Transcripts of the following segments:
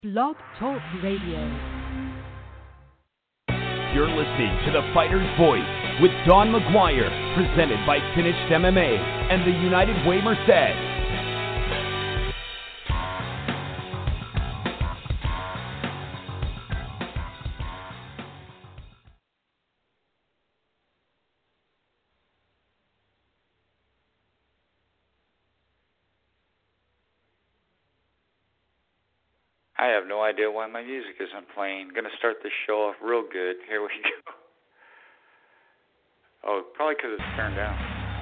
Blog Talk Radio. You're listening to The Fighter's Voice with Don McGuire, presented by Finished MMA and the United Way Merced. I have no idea why my music isn't playing. I'm going to start this show off real good. Here we go. Oh, probably because it's turned down.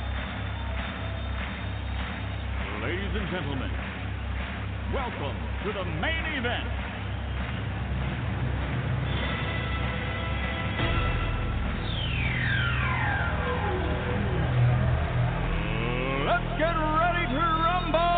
Ladies and gentlemen, welcome to the main event. Let's get ready to rumble!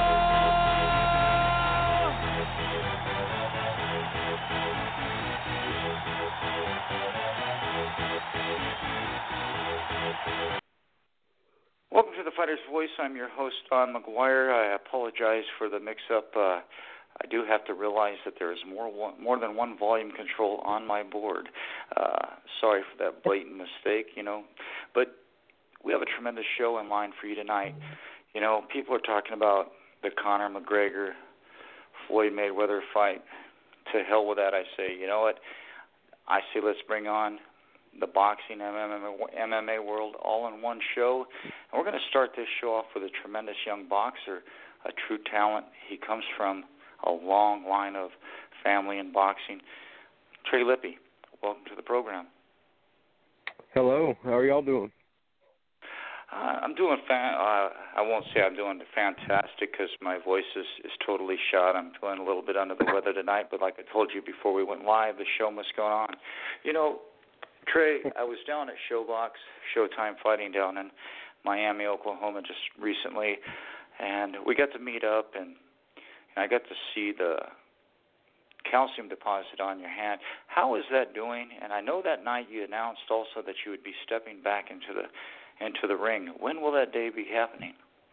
Welcome to The Fighter's Voice. I'm your host, Don McGuire. I apologize for the mix-up. I do have to realize that there is more than one volume control on my board. Sorry for that blatant mistake, But we have a tremendous show in line for you tonight. People are talking about the Conor McGregor, Floyd Mayweather fight. To hell with that, I say. You know what? I say let's bring on the boxing, MMA world all in one show. And we're going to start this show off with a tremendous young boxer, a true talent. He comes from a long line of family in boxing. Trey Lippe, welcome to the program. Hello. How are y'all doing? I'm doing I won't say I'm doing fantastic because my voice is totally shot. I'm feeling a little bit under the weather tonight, but like I told you before we went live, the show must go on. Trey, I was down at Showtime Fighting down in Miami, Oklahoma just recently, and we got to meet up, and I got to see the calcium deposit on your hand. How is that doing? And I know that night you announced also that you would be stepping back into the ring. When will that day be happening?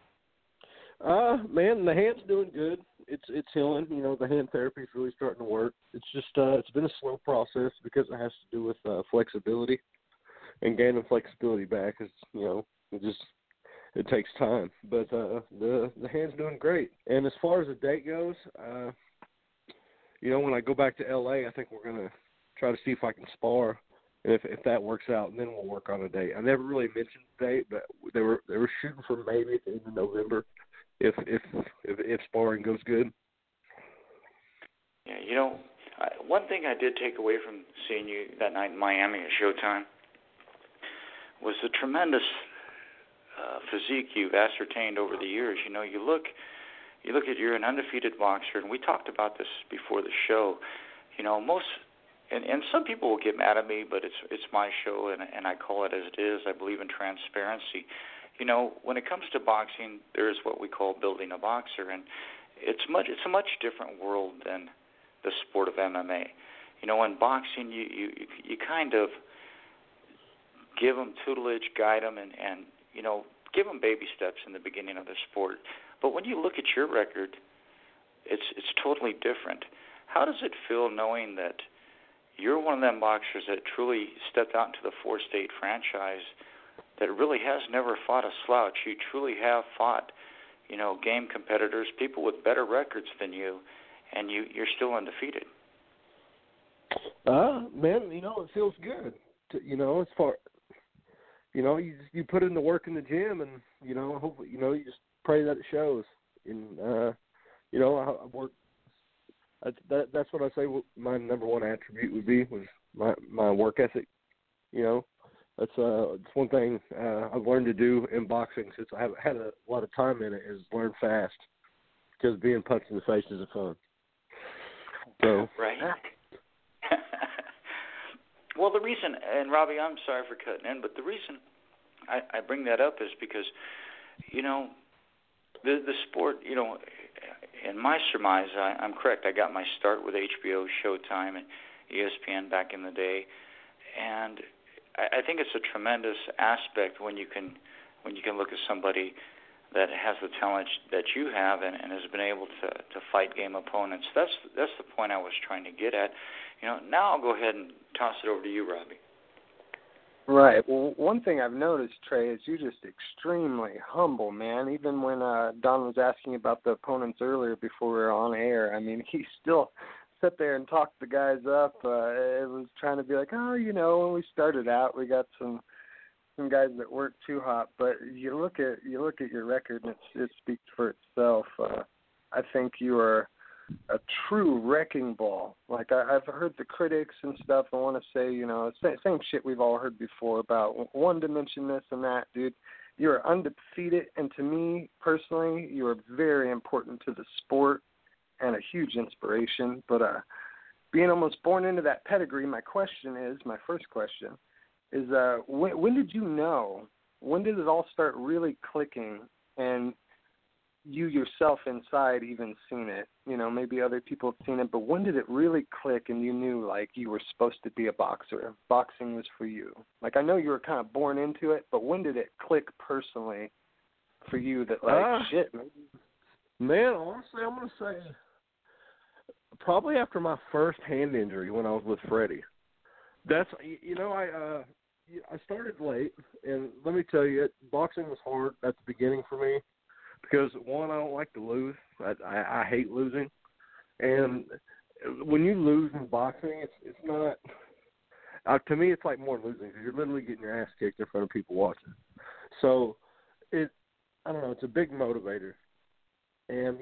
Man, the hand's doing good. It's healing. The hand therapy is really starting to work. It's just it's been a slow process because it has to do with flexibility and gaining flexibility back. It takes time. But the hand's doing great. And as far as the date goes, when I go back to LA, I think we're gonna try to see if I can spar. And if that works out, and then we'll work on a date. I never really mentioned the date, but they were shooting for maybe at the end of November. If sparring goes good. Yeah, one thing I did take away from seeing you that night in Miami at Showtime was the tremendous physique you've ascertained over the years. You look at you're an undefeated boxer, and we talked about this before the show. And some people will get mad at me, but it's my show, and I call it as it is. I believe in transparency. When it comes to boxing, there is what we call building a boxer, and it's a much different world than the sport of MMA. In boxing, you kind of give them tutelage, guide them, and give them baby steps in the beginning of the sport. But when you look at your record, it's totally different. How does it feel knowing that you're one of them boxers that truly stepped out into the four-state franchise that really has never fought a slouch? You truly have fought, game competitors, people with better records than you, and you're still undefeated. Man, it feels good. As far, you put in the work in the gym, and hopefully, you just pray that it shows. And I work. That's what I say. My number one attribute would be was my work ethic. That's it's one thing I've learned to do in boxing since I haven't had a lot of time in it is learn fast, because being punched in the face isn't fun. So right. Well, the reason, and Robbie, I'm sorry for cutting in, but the reason I bring that up is because the sport, in my surmise, I'm correct. I got my start with HBO, Showtime, and ESPN back in the day, and I think it's a tremendous aspect when you can look at somebody that has the talent that you have and has been able to fight game opponents. That's the point I was trying to get at. Now I'll go ahead and toss it over to you, Robbie. Right. Well, one thing I've noticed, Trey, is you're just extremely humble, man. Even when Don was asking about the opponents earlier before we were on air, I mean, he still sat there and talked the guys up. It was trying to be like, when we started out, we got some guys that weren't too hot. But you look at your record, and it speaks for itself. I think you are a true wrecking ball. Like I've heard the critics and stuff. I want to say, same shit we've all heard before about one dimension, this and that, dude. You're undefeated, and to me personally, you are very important to the sport and a huge inspiration. But being almost born into that pedigree, my first question is, when did you know? When did it all start really clicking and you yourself inside even seen it? Maybe other people have seen it, but when did it really click and you knew, like, you were supposed to be a boxer? Boxing was for you. Like, I know you were kind of born into it, but when did it click personally for you that, like, shit, man, honestly, I'm going to say probably after my first hand injury when I was with Freddie. That's, I started late, and let me tell you, boxing was hard at the beginning for me. Because, one, I don't like to lose. I hate losing. And when you lose in boxing, it's not to me, it's like more losing because you're literally getting your ass kicked in front of people watching. So, I don't know, it's a big motivator. And,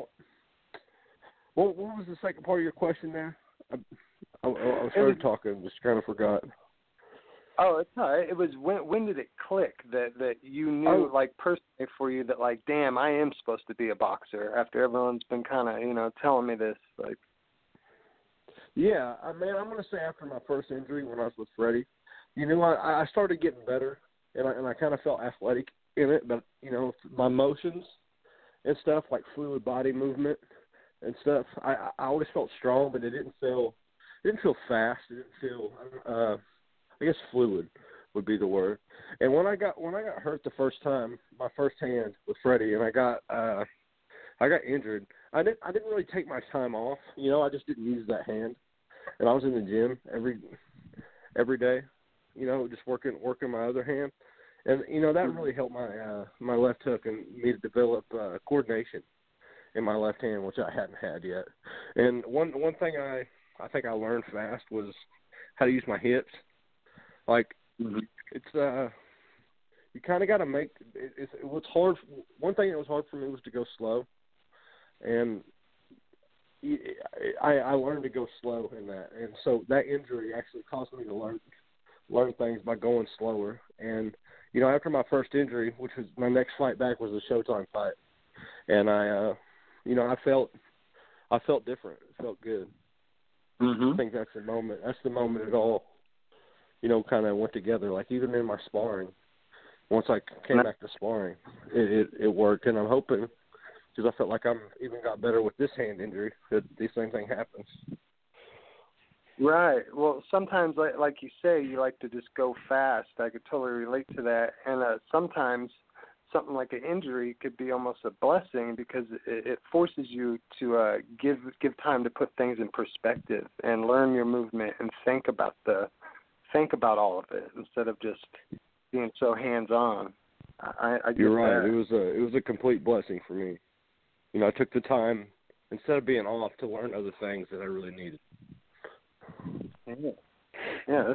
what was the second part of your question there? I started talking, just kind of forgot. Oh, it's all right. It was when did it click that you knew, like, personally for you that, like, damn, I am supposed to be a boxer after everyone's been kind of, telling me this, like. Yeah, I'm going to say after my first injury when I was with Freddie, I started getting better, and I kind of felt athletic in it, but, my motions and stuff, like fluid body movement and stuff, I always felt strong, but it didn't feel fast. It didn't feel, I guess fluid would be the word. And when I got hurt the first time, my first hand with Freddie, and I got injured, I didn't really take my time off. I just didn't use that hand, and I was in the gym every day, just working my other hand, and that really helped my left hook and me to develop coordination in my left hand, which I hadn't had yet. And one thing I think I learned fast was how to use my hips. Like, it's you kind of got to make it was hard. One thing that was hard for me was to go slow, and I learned to go slow in that. And so that injury actually caused me to learn things by going slower. And after my first injury, which was my next fight back, was a Showtime fight, and I felt different. It felt good. I think that's the moment. That's the moment it all, kind of went together. Like, even in my sparring, once I came back to sparring, it worked. And I'm hoping, because I felt like I'm even got better with this hand injury, that the same thing happens. Right. Well, sometimes, like you say, you like to just go fast. I could totally relate to that. And sometimes something like an injury could be almost a blessing because it forces you to give time to put things in perspective and learn your movement and think about all of it instead of just being so hands-on. I You're right. That. It was a complete blessing for me. I took the time, instead of being off, to learn other things that I really needed. Yeah.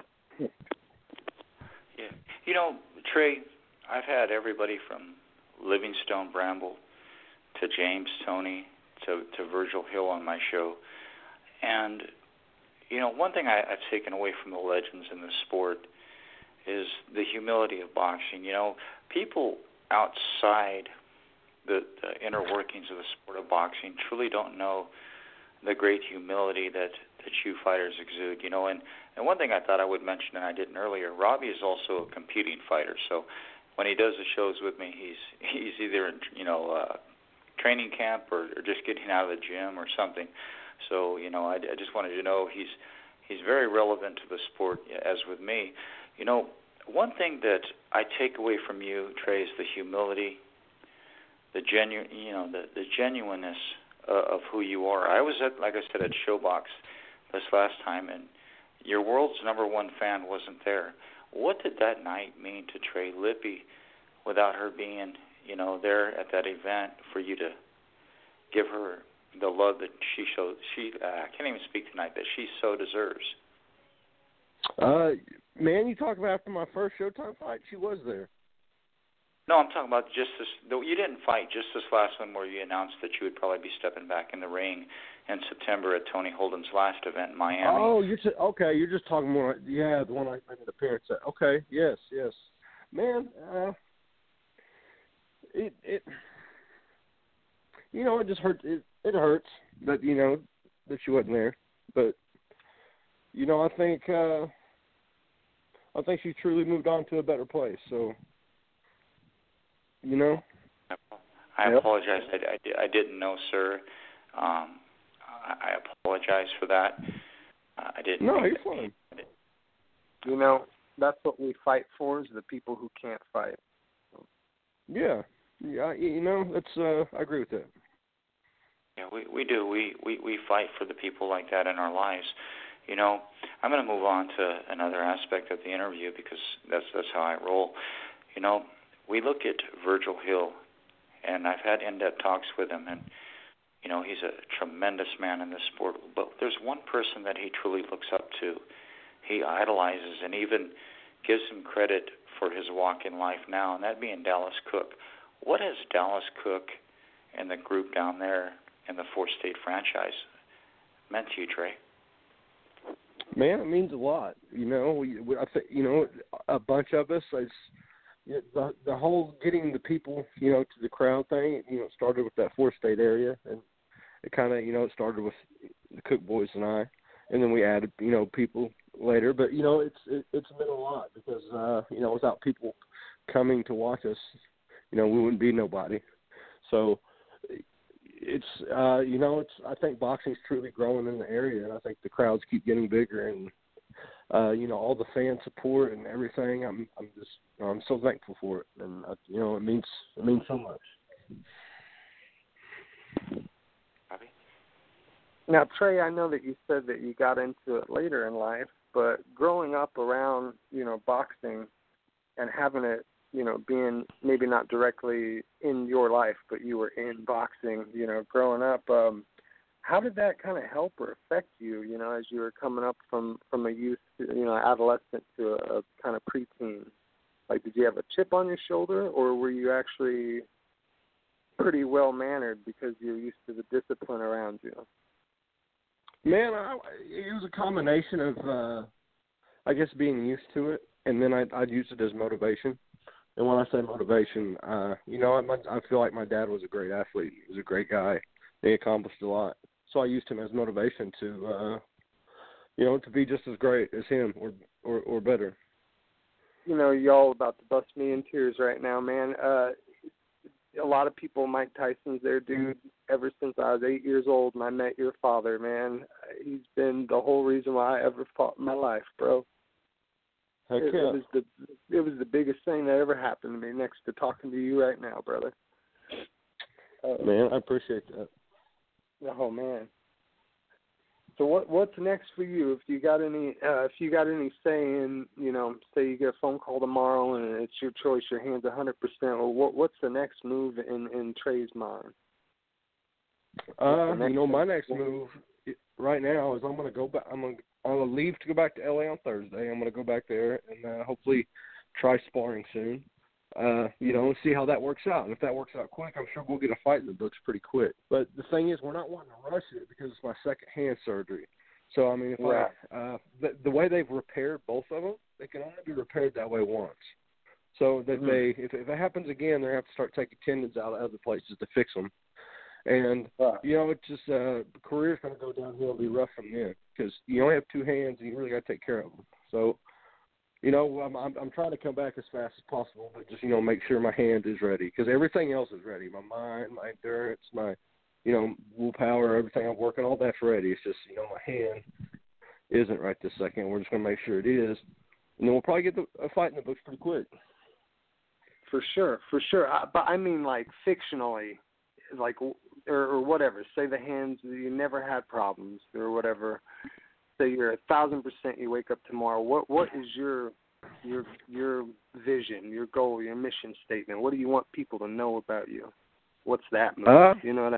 Trey, I've had everybody from Livingstone Bramble to James Toney to Virgil Hill on my show. And, one thing I've taken away from the legends in the sport is the humility of boxing. People outside the inner workings of the sport of boxing truly don't know the great humility that you fighters exude. And one thing I thought I would mention, and I didn't earlier, Robbie is also a competing fighter. So when he does the shows with me, he's either in training camp or just getting out of the gym or something. So I just wanted you to know he's very relevant to the sport, as with me. One thing that I take away from you, Trey, is the humility the genuineness of who you are. I was at, like I said, at Showbox this last time, and your world's number one fan wasn't there. What did that night mean to Trey Lippe without her being, there at that event for you to give her the love that she showed? I can't even speak tonight, that she so deserves. Man, you talk about after my first Showtime fight, she was there. No, I'm talking about just this. You didn't fight, just this last one where you announced that you would probably be stepping back in the ring in September at Tony Holden's last event in Miami. Oh, okay. You're just talking more. Yeah, the one I made an appearance at. Okay, yes. Man, it just hurts. It hurts that that she wasn't there, but I think she truly moved on to a better place. So. I apologize. I didn't know, sir. I apologize for that. I didn't. No, you're fine. That's what we fight for, is the people who can't fight. Yeah. That's I agree with that. Yeah, we do. We fight for the people like that in our lives. I'm going to move on to another aspect of the interview because that's how I roll. We look at Virgil Hill, and I've had in-depth talks with him, and, he's a tremendous man in this sport. But there's one person that he truly looks up to. He idolizes and even gives him credit for his walk in life now, and that being Dallas Cook. What has Dallas Cook and the group down there in the four-state franchise meant to you, Trey? Man, it means a lot. I think, a bunch of us, the whole getting the people, to the crowd thing, started with that four-state area, and it kind of, it started with the Cook boys and I, and then we added, people later. But it's meant a lot because without people coming to watch us, we wouldn't be nobody. So it's I think boxing's truly growing in the area, and I think the crowds keep getting bigger, and all the fan support and everything. I'm so thankful for it, and it means so much. Bobby? Now, Trey, I know that you said that you got into it later in life, but growing up around boxing and having it being maybe not directly in your life, but you were in boxing, growing up. How did that kind of help or affect you, as you were coming up from a youth, adolescent to a kind of preteen? Like, did you have a chip on your shoulder, or were you actually pretty well-mannered because you're used to the discipline around you? Man, it was a combination of, I guess, being used to it, and then I'd use it as motivation. And when I say motivation, I feel like my dad was a great athlete. He was a great guy. He accomplished a lot. So I used him as motivation to, to be just as great as him or better. Y'all about to bust me in tears right now, man. A lot of people, Mike Tyson's their dude ever since I was 8 years old and I met your father, man. He's been the whole reason why I ever fought in my life, bro. Heck yeah. It was the biggest thing that ever happened to me, next to talking to you right now, brother. Man, I appreciate that. Oh man. So what's next for you? If you got any say in, say you get a phone call tomorrow and it's your choice, your hand's 100%. Well, what's the next move in Trey's mind? My next move right now is I'm going to go back. I'm going to leave to go back to LA on Thursday. I'm going to go back there and hopefully try sparring soon. See how that works out. And if that works out quick, I'm sure we'll get a fight in the books pretty quick. But the thing is, we're not wanting to rush it because it's my second hand surgery. So, I mean, the way they've repaired both of them, they can only be repaired that way once. So that if it happens again, they have to start taking tendons out of other places to fix them. And, it's just the career's going to go downhill and be rough from there because you only have two hands and you really got to take care of them. So, I'm trying to come back as fast as possible, but just, make sure my hand is ready because everything else is ready. My mind, my endurance, my, willpower, everything I'm working, all that's ready. It's just, my hand isn't right this second. We're just going to make sure it is. And then we'll probably get a fight in the books pretty quick. For sure. But I mean, like, fictionally, like, or whatever. Say the hands, you never had problems or whatever. Say you're 1,000%. You wake up tomorrow. What is your vision, your goal, your mission statement? What do you want people to know about you? What's that move? You know what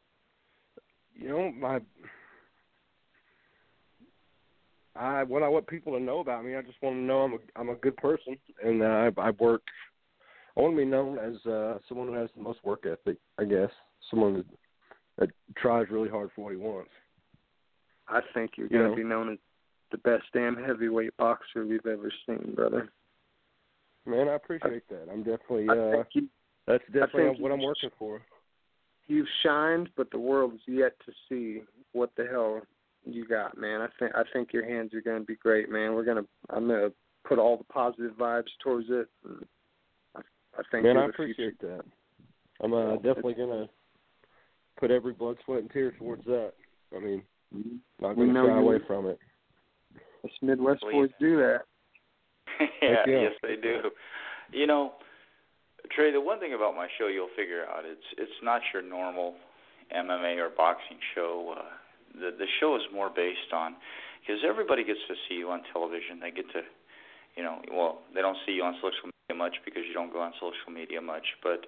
what I want people to know about me, I just want to know I'm a good person, and I work. I want to be known as someone who has the most work ethic, I guess. Someone that tries really hard for what he wants. I think you're going to be known as the best damn heavyweight boxer we've ever seen, brother. Man, I appreciate that. I'm definitely that's definitely what I'm working for. You've shined, but the world is yet to see what the hell you got, man. I think your hands are going to be great, man. I'm gonna put all the positive vibes towards it. And I think. Man, I appreciate that. I'm definitely gonna put every blood, sweat, and tear towards that. I mean, not going to shy away from it. Us Midwest boys do that. Yeah, yes, they do. You know, Trey, the one thing about my show you'll figure out, it's not your normal MMA or boxing show. The show is more based on, because everybody gets to see you on television. They get to, they don't see you on social media much because you don't go on social media much. But,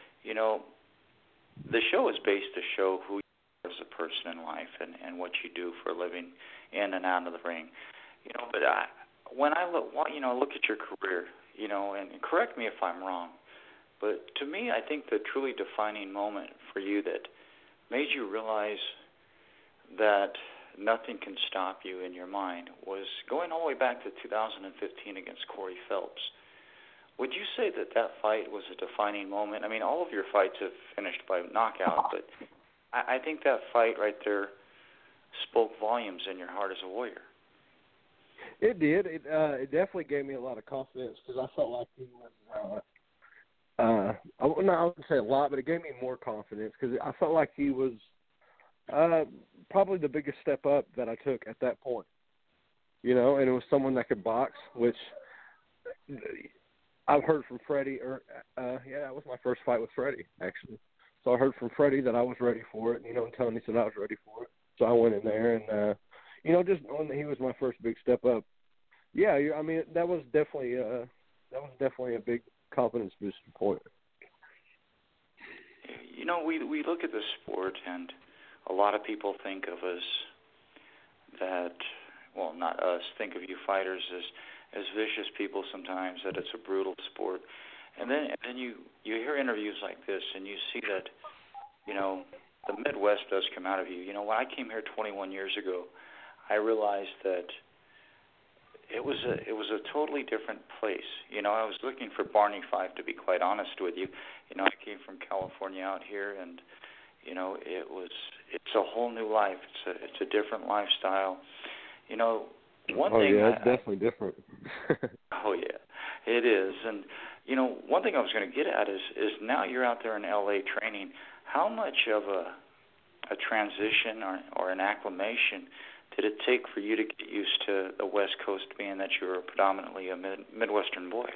the show is based to show who you are as a person in life and what you do for a living in and out of the ring. But when I look at your career, and correct me if I'm wrong, but to me, I think the truly defining moment for you that made you realize that nothing can stop you in your mind was going all the way back to 2015 against Corey Phelps. Would you say that fight was a defining moment? I mean, all of your fights have finished by knockout, but I think that fight right there spoke volumes in your heart as a warrior. It did. It definitely gave me a lot of confidence because I felt like he was I wouldn't say a lot, but it gave me more confidence because I felt like he was probably the biggest step up that I took at that point. And it was someone that could box, which I've heard from Freddie. That was my first fight with Freddie, actually. So I heard from Freddie that I was ready for it, and Tony said I was ready for it. So I went in there, and just knowing that he was my first big step up. Yeah, I mean that was definitely a big confidence boosting point. We look at the sport, and a lot of people think of us not us, think of you fighters as vicious people sometimes, that it's a brutal sport. And then you hear interviews like this, and you see that, the Midwest does come out of you. When I came here 21 years ago, I realized that it was a totally different place. I was looking for Barney Fife, to be quite honest with you. I came from California out here, and it's a whole new life. It's a different lifestyle. One thing. Oh yeah, it's definitely different. Oh yeah, it is. And one thing I was going to get at is now you're out there in LA training. How much of a transition or an acclimation did it take for you to get used to the West Coast, being that you were predominantly a Midwestern boy?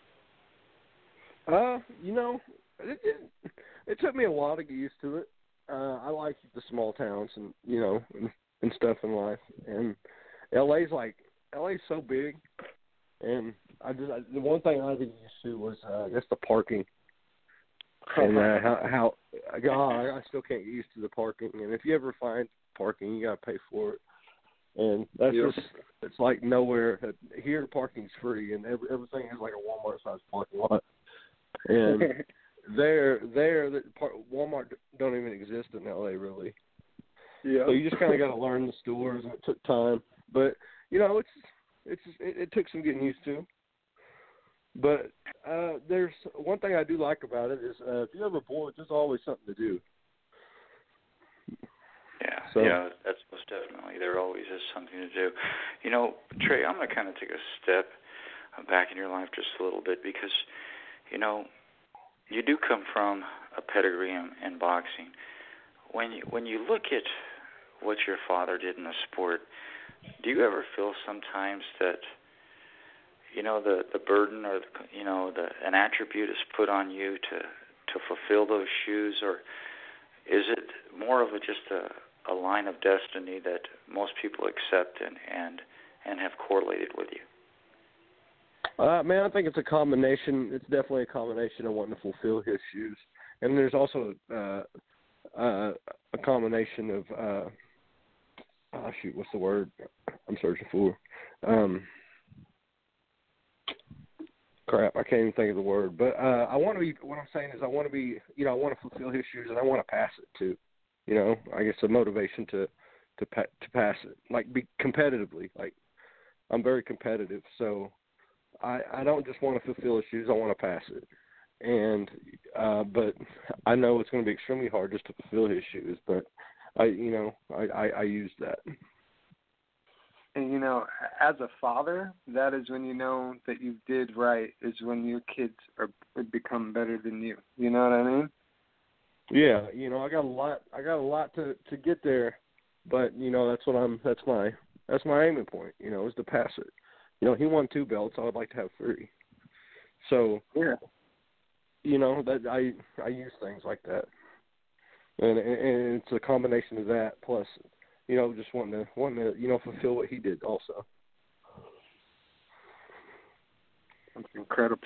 It took me a while to get used to it. I like the small towns and and stuff in life. And LA's so big, and the one thing I didn't used to was just the parking. And how I still can't get used to the parking. And if you ever find parking, you got to pay for it. And that's it's like nowhere. Here, parking's free, and everything is like a Walmart-sized parking lot. And Walmart don't even exist in LA, really. Yeah. So you just kind of got to learn the stores, and it took time. But it took some getting used to. But there's one thing I do like about it is if you're ever bored, there's always something to do. Yeah, that's most definitely. There always is something to do. Trey, I'm going to kind of take a step back in your life just a little bit because, you do come from a pedigree in boxing. When you look at what your father did in the sport, do you ever feel sometimes that, the burden or an attribute is put on you to fulfill those shoes, or is it more of just a line of destiny that most people accept and have correlated with you? Man, I think it's a combination. It's definitely a combination of wanting to fulfill his shoes, and there's also a combination of what's the word I'm searching for? Crap, I can't even think of the word. But I want to be. What I'm saying is, I want to be. I want to fulfill his shoes, and I want to pass it too. I guess a motivation to pass it, like be competitively. Like I'm very competitive, so I don't just want to fulfill his shoes. I want to pass it, and but I know it's going to be extremely hard just to fulfill his shoes. But I use that. And, as a father, that is when you know that you did right, is when your kids become better than you. You know what I mean? Yeah, I got a lot to get there, but that's my aiming point, is to pass it. He won 2 belts, I would like to have 3. So, yeah. That I use things like that. And it's a combination of that plus just wanting to fulfill what he did also. That's incredible.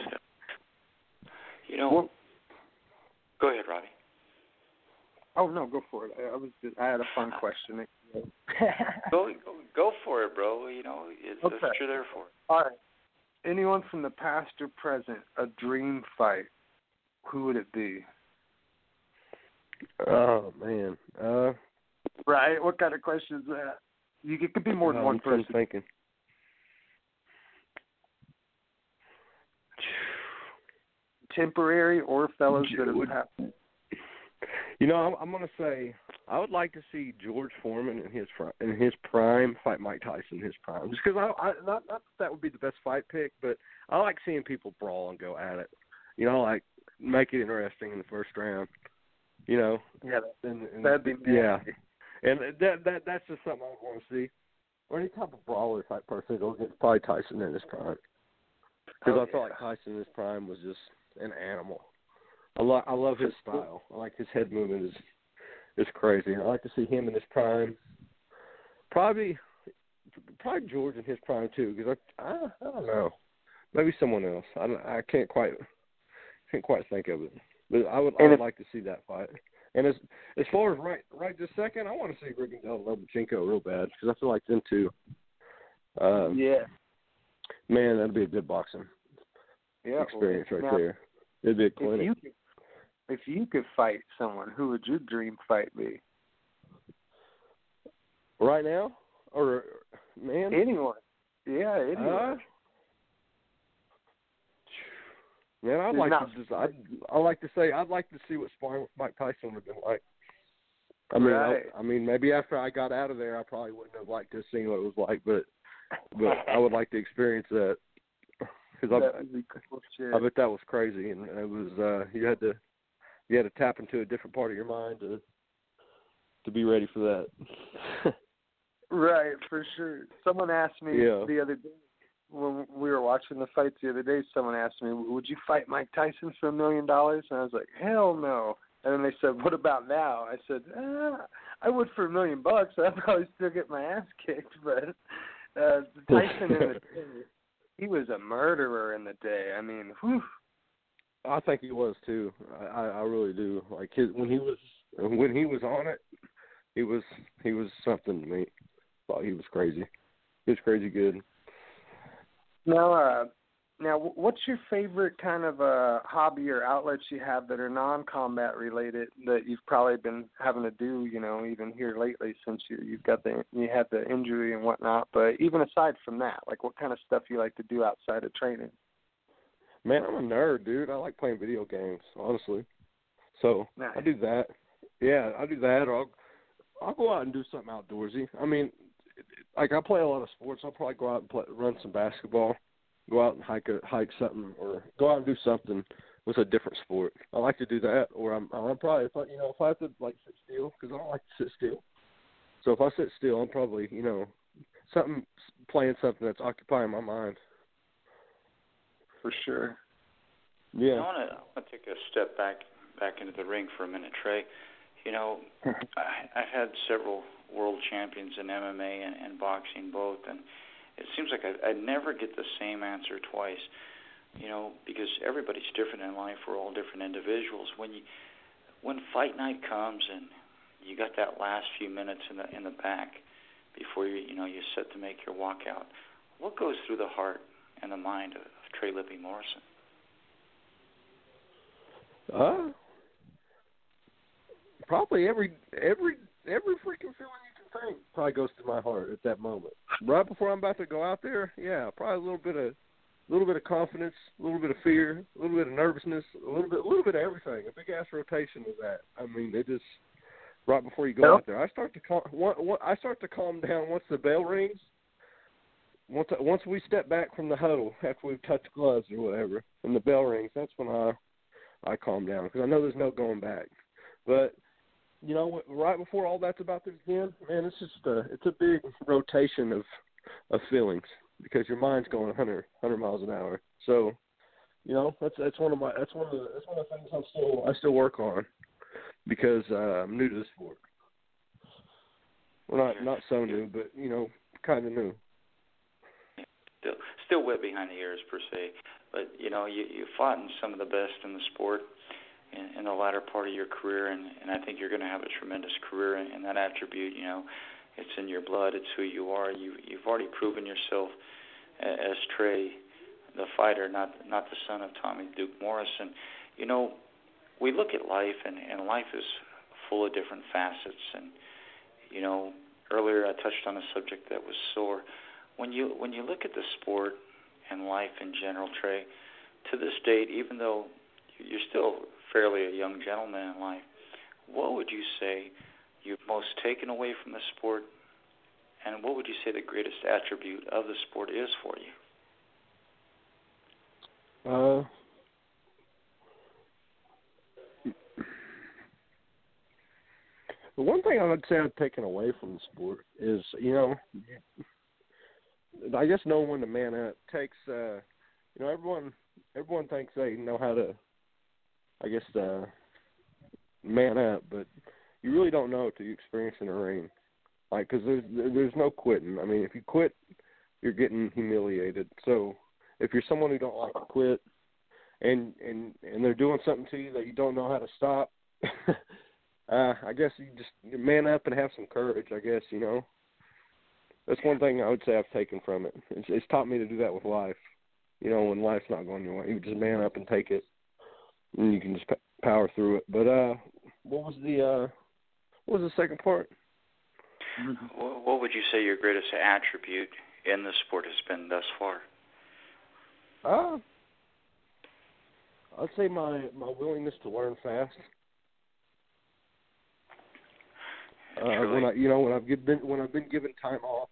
Go ahead, Robbie. Oh no, go for it. I had a fun question. Go for it, bro. That's what you're there for. All right. Anyone from the past or present, a dream fight, who would it be? Oh man. Right. What kind of question is that? It could be more than one person. I'm thinking. Temporary or fellows that have happened. I'm going to say I would like to see George Foreman in his prime fight Mike Tyson in his prime. Just because not that would be the best fight pick, but I like seeing people brawl and go at it. Like make it interesting in the first round. Yeah, that'd be nasty. Yeah, and that's just something I want to see. Or any type of brawler type person go against probably Tyson in his prime. Because I felt like Tyson in his prime was just an animal. I love his style. I like his head movement is crazy. I like to see him in his prime. Probably George in his prime too. Because I don't know. Maybe someone else. I can't quite think of it. But I would like to see that fight. And as far as right this second, I want to see Rigondeaux and Lomachenko real bad because I feel like them two. Yeah. Man, that'd be a good boxing experience there. It'd be a clinic. If you could fight someone, who would your dream fight be? Right now, or man? Anyone. Yeah, anyone. Man, I'd like to see what sparring with Mike Tyson would have been like. I mean, right. I mean, maybe after I got out of there, I probably wouldn't have liked to have seen what it was like, but I would like to experience that because I bet that was crazy, and it was you had to tap into a different part of your mind to be ready for that. Right, for sure. Someone asked me the other day when we were watching the fights the other day. Someone asked me, "Would you fight Mike Tyson for $1 million?" And I was like, "Hell no." And then they said, "What about now?" I said, "I would for $1 million. I'd probably still get my ass kicked." But Tyson in the day, he was a murderer in the day. I mean, whew. I think he was too. I really do. Like when he was on it, he was something to me. I thought he was crazy. He was crazy good. Now, what's your favorite kind of hobby or outlets you have that are non-combat related that you've probably been having to do, even here lately since you had the injury and whatnot. But even aside from that, like what kind of stuff you like to do outside of training? Man, I'm a nerd, dude. I like playing video games, honestly. So nice. I do that. Yeah, I do that. Or I'll go out and do something outdoorsy. I mean, like I play a lot of sports. I'll probably go out and run some basketball, go out and hike something, or go out and do something with a different sport. I like to do that. Or I'm probably if I have to like sit still, because I don't like to sit still. So if I sit still, I'm probably playing something that's occupying my mind. for sure. Yeah. I want to take a step back into the ring for a minute, Trey. You know, I've had several world champions in MMA and boxing both, and it seems like I never get the same answer twice. You know, because everybody's different in life. We're all different individuals. When fight night comes and you got that last few minutes in the back before you're set to make your walkout, what goes through the heart and the mind of Trey Lippe Morrison? Probably every freaking feeling you can think probably goes through my heart at that moment. Right before I'm about to go out there, yeah, probably a little bit of confidence, a little bit of fear, a little bit of nervousness, a little bit of everything. A big ass rotation of that. I mean, it just right before you go out there, I start to calm down once the bell rings. Once we step back from the huddle after we've touched gloves or whatever, and the bell rings, that's when I calm down because I know there's no going back. But you know, right before all that's about to begin, man, it's just it's a big rotation of feelings because your mind's going 100 miles an hour. So, you know, that's one of the things I still work on because I'm new to the sport. Well, not so new, but you know, kind of new. Still wet behind the ears per se, but you know, you fought in some of the best in the sport in the latter part of your career, and I think you're going to have a tremendous career in that attribute. You know, it's in your blood. It's who you are. You've already proven yourself as Trey, the fighter, not the son of Tommy Duke Morrison. You know, we look at life, and life is full of different facets. And you know, earlier I touched on a subject that was sore. When you look at the sport and life in general, Trey, to this date, even though you're still fairly a young gentleman in life, what would you say you've most taken away from the sport, and what would you say the greatest attribute of the sport is for you? The one thing I would say I've taken away from the sport is, you know, I guess knowing when to man up takes, you know, everyone thinks they know how to, I guess, man up, but you really don't know until you experience in a ring. Like, because there's no quitting. I mean, if you quit, you're getting humiliated. So if you're someone who don't like to quit, and they're doing something to you that you don't know how to stop, I guess you just man up and have some courage. I guess, you know. That's one thing I would say I've taken from it. It's taught me to do that with life. You know, when life's not going your way, you just man up and take it, and you can just power through it. But what was the second part? What would you say your greatest attribute in the sport has been thus far? I'd say my willingness to learn fast. When I've been given time off,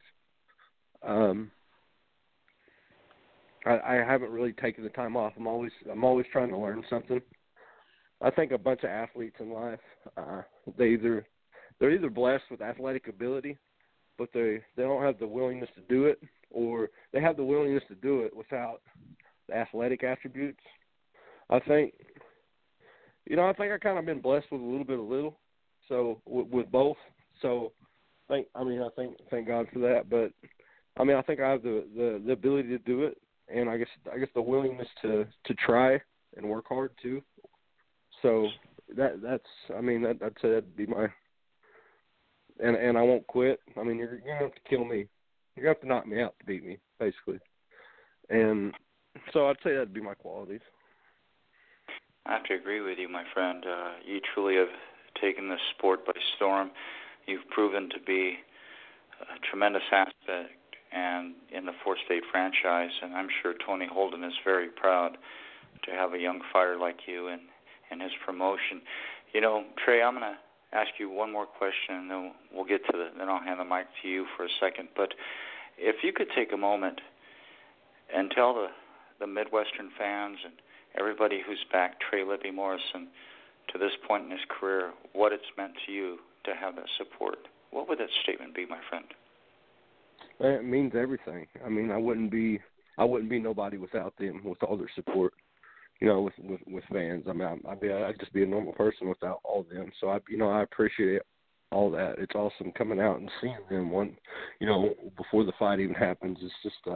I haven't really taken the time off. I'm always trying to learn something. I think a bunch of athletes in life, they're either blessed with athletic ability, but they don't have the willingness to do it, or they have the willingness to do it without the athletic attributes. I think I kind of been blessed with a little bit of little. So with both, so thank God for that. But I mean, I think I have the ability to do it, and I guess the willingness to try and work hard too. So I'd say that'd be my, and I won't quit. I mean, you're gonna have to kill me. You're gonna have to knock me out to beat me, basically. And so I'd say that'd be my qualities. I have to agree with you, my friend. You truly have taken this sport by storm. You've proven to be a tremendous asset and in the four-state franchise, and I'm sure Tony Holden is very proud to have a young fighter like you in his promotion. You know, Trey, I'm going to ask you one more question, and then we'll get to then I'll hand the mic to you for a second. But if you could take a moment and tell the Midwestern fans and everybody who's backed Trey Lippe Morrison to this point in his career, what it's meant to you to have that support, what would that statement be, my friend? It means everything. I mean, I wouldn't be I wouldn't be nobody without them, with all their support. You know, with fans. I mean, I'd just be a normal person without all of them. So I appreciate all that. It's awesome coming out and seeing them before the fight even happens. It's just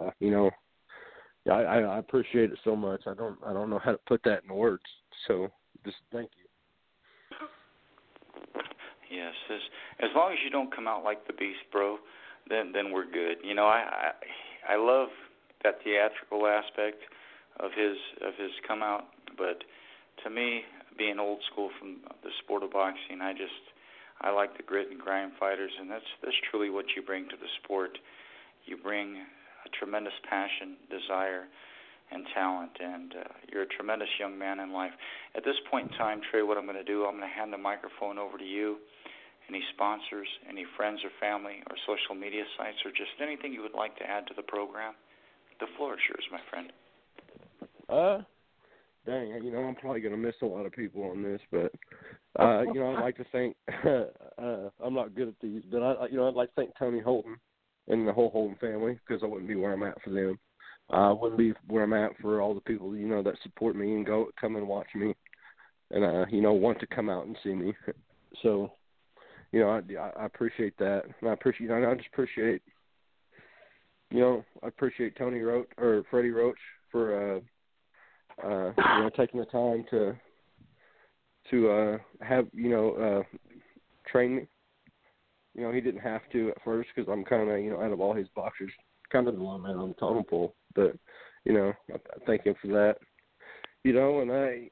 I appreciate it so much. I don't know how to put that in words. So just thank you. Yes, as long as you don't come out like the Beast, bro, then we're good. You know, I love that theatrical aspect of his come out, but to me, being old school from the sport of boxing, I like the grit and grind fighters, and that's truly what you bring to the sport. You bring a tremendous passion, desire, and talent, and you're a tremendous young man in life. At this point in time, Trey, what I'm going to do, I'm going to hand the microphone over to you. Any sponsors, any friends or family or social media sites, or just anything you would like to add to the program? The floor is yours, my friend. Dang, you know, I'm probably going to miss a lot of people on this, but, you know, I'd like to thank, I'm not good at these, but, I'd like to thank Tony Holton and the whole Holton family, because I wouldn't be where I'm at for them. I wouldn't be where I'm at for all the people, you know, that support me and come and watch me and, you know, want to come out and see me. So, you know, I appreciate that. And I just appreciate, you know, I appreciate Tony Roach or Freddie Roach for, you know, taking the time to have, you know, train me. You know, he didn't have to at first because I'm kind of, you know, out of all his boxers, kind of the low man on the totem pole. But, you know, I thank him for that. You know, and I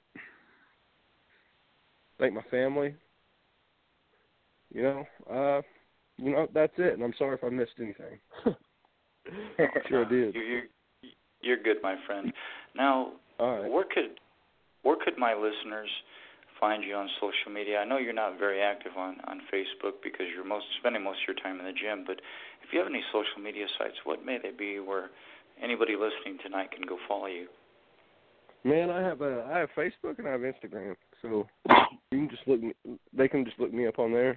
thank my family. You know, that's it. And I'm sorry if I missed anything. Sure I did. You're good, my friend. Now, all right. Where could my listeners find you on social media? I know you're not very active on Facebook because you're spending most of your time in the gym, but if you have any social media sites, what may they be where anybody listening tonight can go follow you? Man, I have Facebook and I have Instagram, so you can they can just look me up on there.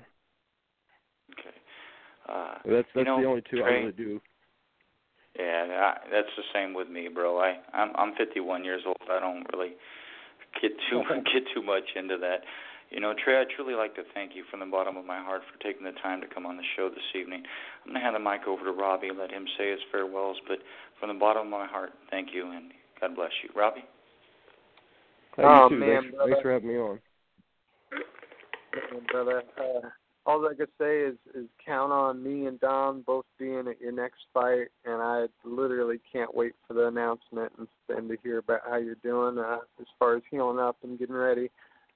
Okay. That's you know, the only two Trey, I really do. Yeah, that's the same with me, bro. I'm 51 years old. I don't really get too much into that. You know, Trey, I'd truly like to thank you from the bottom of my heart for taking the time to come on the show this evening. I'm going to hand the mic over to Robbie and let him say his farewells, but from the bottom of my heart, thank you, and God bless you. Robbie? You too. Man, thanks for having me on. Brother, all I could say is count on me and Don both being at your next fight, and I literally can't wait for the announcement and to hear about how you're doing as far as healing up and getting ready.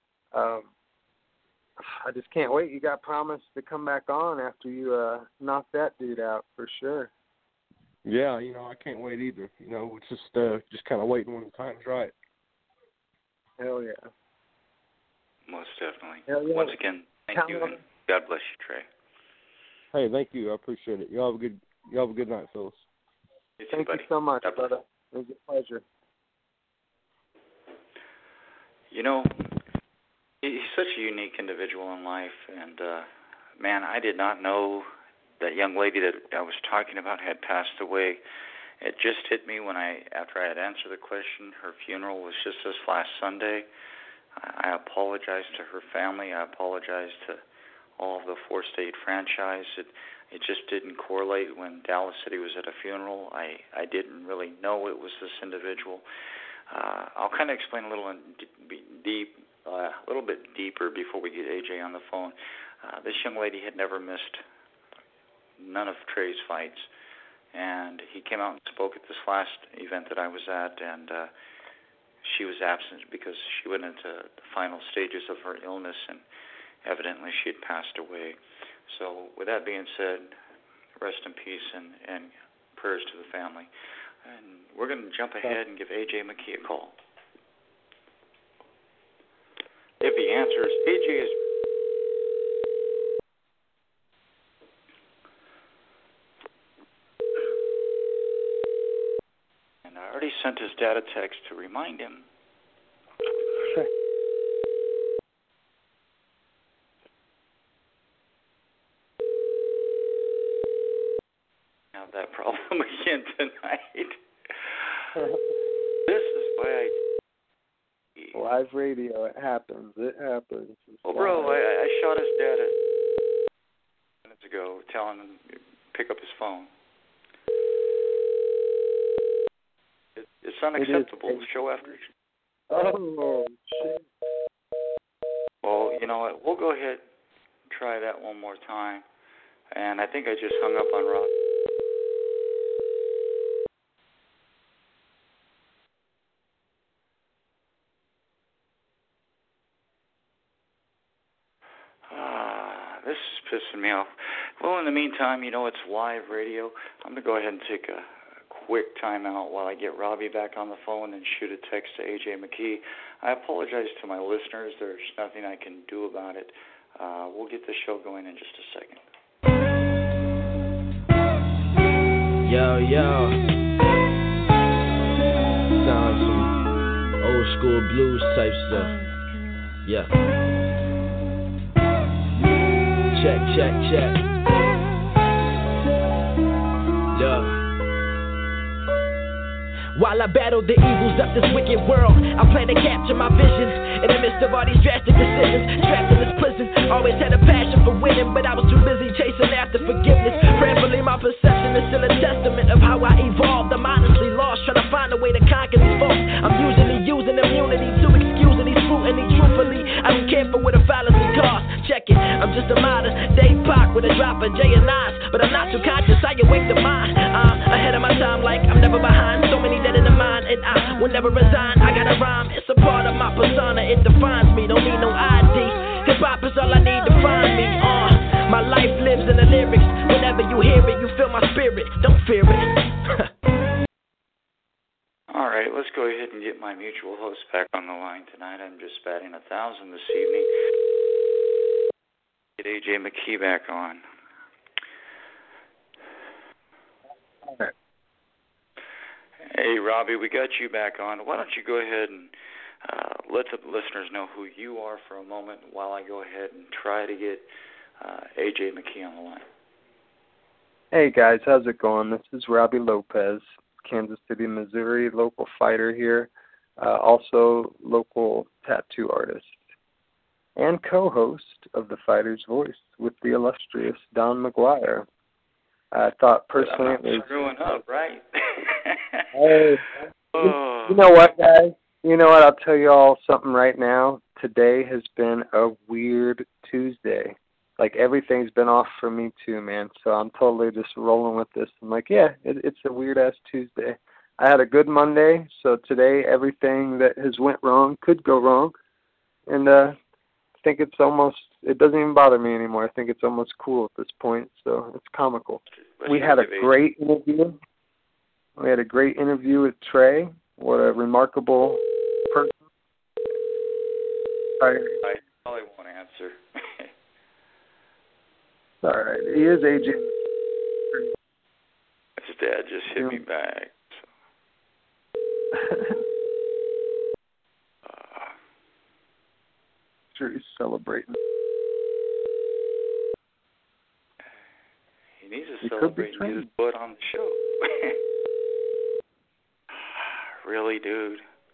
I just can't wait. You got promised to come back on after you knock that dude out for sure. Yeah, you know, I can't wait either. You know, it's just kind of waiting when the time's right. Hell yeah. Most definitely. Hell yeah. Once again, thank you, and God bless you, Trey. Hey, thank you. I appreciate it. Y'all have a good night, Phyllis. Thank you so much, brother. It was a pleasure. You know, he's such a unique individual in life, and man, I did not know that young lady that I was talking about had passed away. It just hit me after I had answered the question. Her funeral was just this last Sunday. I apologize to her family. I apologize to all of the four-state franchise. It just didn't correlate when Dallas said he was at a funeral. I didn't really know it was this individual. I'll kind of explain a little bit deeper before we get AJ on the phone. This young lady had never missed none of Trey's fights, and he came out and spoke at this last event that I was at, and she was absent because she went into the final stages of her illness, and evidently she had passed away. So with that being said, rest in peace and prayers to the family. And we're going to jump ahead and give AJ McKee a call. If he answers, AJ is... And I already sent his dad a text to remind him. Sure. Have that problem again tonight. This is why Live radio, it happens. It happens. Well, bro, I shot his dad minutes ago, telling him to pick up his phone. It's unacceptable. Show after. Oh, shit. Well, you know what? We'll go ahead and try that one more time. And I think I just hung up on Rob. This is pissing me off. Well, in the meantime, you know, it's live radio. I'm going to go ahead and take a quick time out while I get Robbie back on the phone and shoot a text to A.J. McKee. I apologize to my listeners. There's nothing I can do about it. We'll get the show going in just a second. Yo. Sound like some old school blues type stuff. Yeah. Check. Yeah. While I battle the evils of this wicked world, I plan to capture my visions in the midst of all these drastic decisions. Trapped in this prison, always had a passion for winning, but I was too busy chasing after forgiveness. Prayerfully, my perception is still a testament of how I evolved. I'm honestly lost, trying to find a way to conquer these faults. I'm usually using immunity to excuse any scrutiny. Truthfully, I don't care for what a fallacy costs. Check it, I'm just a modern day Pac with a drop of J and I's, but I'm not too conscious. I awake the mind. Ahead of my time, like I'm never behind. So many dead in the mind, and I will never resign. I got a rhyme, it's a part of my persona. It defines me, don't need no ID. Hip hop is all I need to find me. My life lives in the lyrics. Whenever you hear it, you feel my spirit. Don't fear it. All right, let's go ahead and get my mutual host back on the line tonight. I'm just batting 1,000 this evening. Get A.J. McKee back on. Okay. Hey, Robbie, we got you back on. Why don't you go ahead and let the listeners know who you are for a moment while I go ahead and try to get A.J. McKee on the line. Hey, guys, how's it going? This is Robbie Lopez, Kansas City, Missouri, local fighter here, also local tattoo artist, and co-host of The Fighter's Voice with the illustrious Don McGuire. I thought personally it was screwing up, right? Hey, you know what, guys? You know what? I'll tell you all something right now. Today has been a weird Tuesday. Like, everything's been off for me too, man. So I'm totally just rolling with this. I'm like, yeah, it's a weird-ass Tuesday. I had a good Monday, so today everything that has went wrong could go wrong. And I think it doesn't even bother me anymore. I think it's almost cool at this point, so it's comical. We had a great interview. We had a great interview with Trey. What a remarkable person. I probably won't answer. All right. He is AJ. His dad just hit me back. So. Sure he's celebrating. He needs to celebrate and get his butt on the show. Really, dude?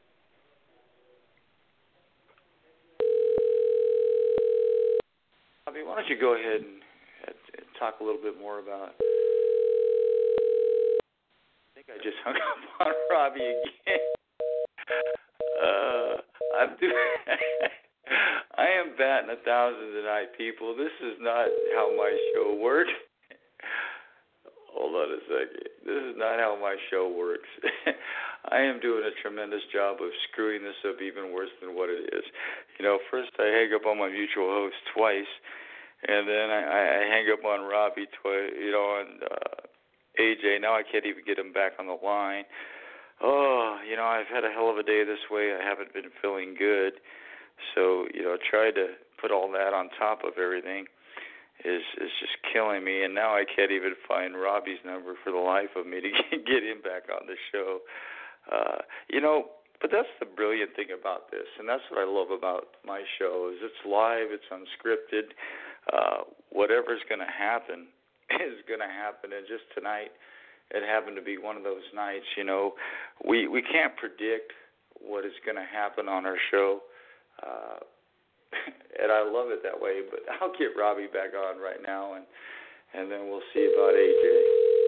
Bobby, why don't you go ahead and talk a little bit more about... I think I just hung up on Robbie again. I am batting 1,000 tonight, people. This is not how my show works. Hold on a second. This is not how my show works. I am doing a tremendous job of screwing this up even worse than what it is. You know, first I hang up on my mutual host twice, and then I hang up on Robbie twice, on AJ. Now I can't even get him back on the line. Oh, I've had a hell of a day this way. I haven't been feeling good. So, trying to put all that on top of everything is just killing me. And now I can't even find Robbie's number for the life of me to get him back on the show. But that's the brilliant thing about this, and that's what I love about my show, is it's live, it's unscripted. Whatever's going to happen is going to happen. And just tonight, it happened to be one of those nights. We can't predict what is going to happen on our show, and I love it that way. But I'll get Robbie back on right now, and then we'll see about AJ.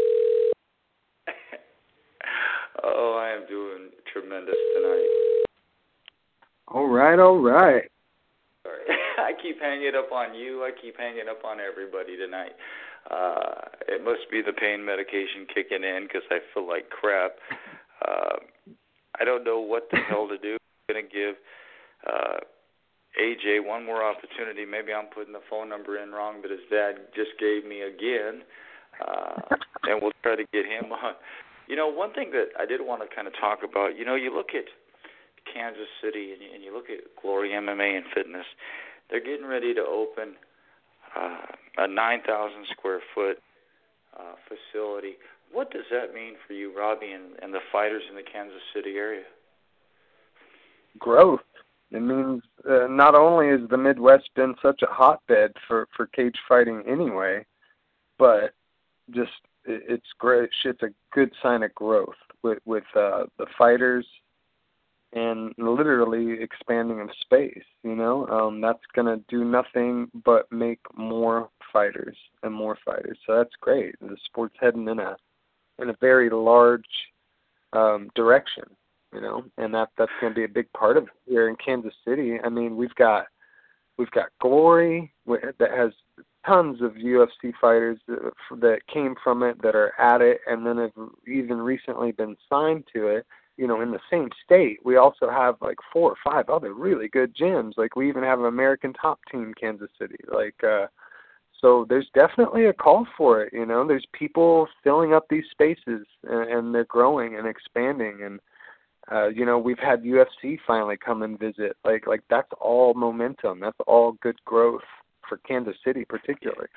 Oh, I am doing tremendous tonight. All right. Sorry. I keep hanging up on you. I keep hanging up on everybody tonight. It must be the pain medication kicking in because I feel like crap. I don't know what the hell to do. I'm going to give AJ one more opportunity. Maybe I'm putting the phone number in wrong, but his dad just gave me again. And we'll try to get him on. One thing that I did want to kind of talk about, you look at Kansas City and you look at Glory MMA and Fitness. They're getting ready to open a 9,000 square foot facility. What does that mean for you, Robbie, and the fighters in the Kansas City area? Growth. It means not only has the Midwest been such a hotbed for cage fighting anyway, but just it's great. It's a good sign of growth with the fighters and literally expanding of space. That's gonna do nothing but make more fighters and more fighters. So that's great. The sport's heading in a very large direction. And that's going to be a big part of it here in Kansas City. I mean, we've got Glory that has tons of UFC fighters that came from it that are at it, and then have even recently been signed to it. In the same state, we also have like 4 or 5 other really good gyms. Like we even have an American Top Team, Kansas City. So there's definitely a call for it. There's people filling up these spaces, and they're growing and expanding. And we've had UFC finally come and visit. Like that's all momentum. That's all good growth for Kansas City, particularly.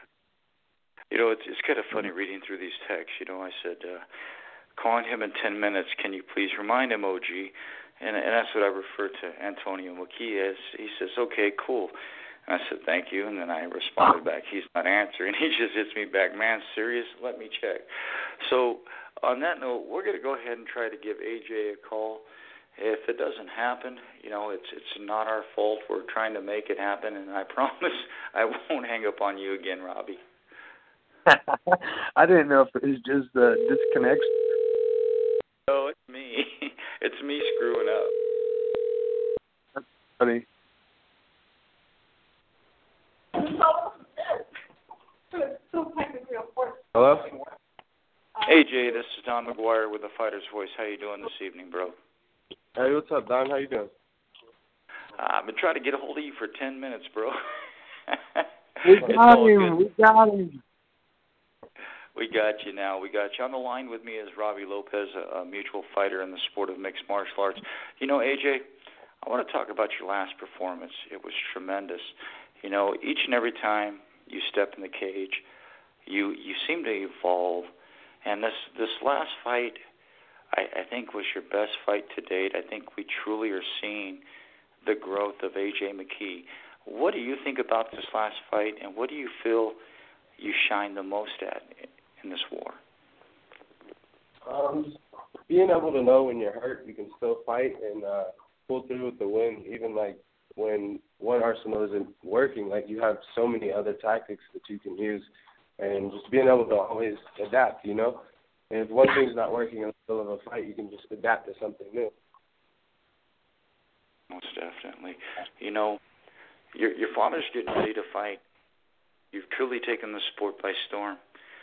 It's kind of funny reading through these texts. I said, calling him in 10 minutes. Can you please remind him, OG? And that's what I refer to Antonio McKee as. He says, okay, cool. And I said, thank you. And then I responded back, he's not answering. He just hits me back, man, serious? Let me check. So on that note, we're going to go ahead and try to give AJ a call. If it doesn't happen, it's not our fault. We're trying to make it happen, and I promise I won't hang up on you again, Robbie. I didn't know if it was just the disconnection. No, it's me. It's me screwing up. That's funny. Hello? AJ, this is Don McGuire with the Fighter's Voice. How you doing this evening, bro? Hey, what's up, Don? How you doing? I've been trying to get a hold of you for 10 minutes, bro. We got him. We got you now. We got you. On the line with me is Robbie Lopez, a mutual fighter in the sport of mixed martial arts. AJ, I want to talk about your last performance. It was tremendous. Each and every time you step in the cage, you seem to evolve. And this last fight, I think, was your best fight to date. I think we truly are seeing the growth of AJ McKee. What do you think about this last fight, and what do you feel you shine the most at in this war? Just being able to know when you're hurt, you can still fight and pull through with the win, even like when one arsenal isn't working. Like you have so many other tactics that you can use, and just being able to always adapt, And if one thing's not working in the middle of a fight, you can just adapt to something new. Most definitely. Your father's getting ready to fight. You've truly taken the sport by storm.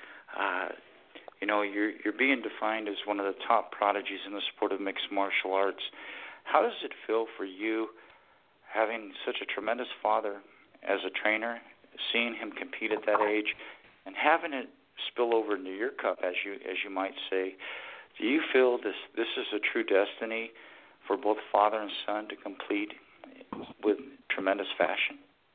You're being defined as one of the top prodigies in the sport of mixed martial arts. How does it feel for you having such a tremendous father as a trainer, seeing him compete at that age, and having it spill over into your cup, as you might say? Do you feel this is a true destiny for both father and son to complete with tremendous fashion?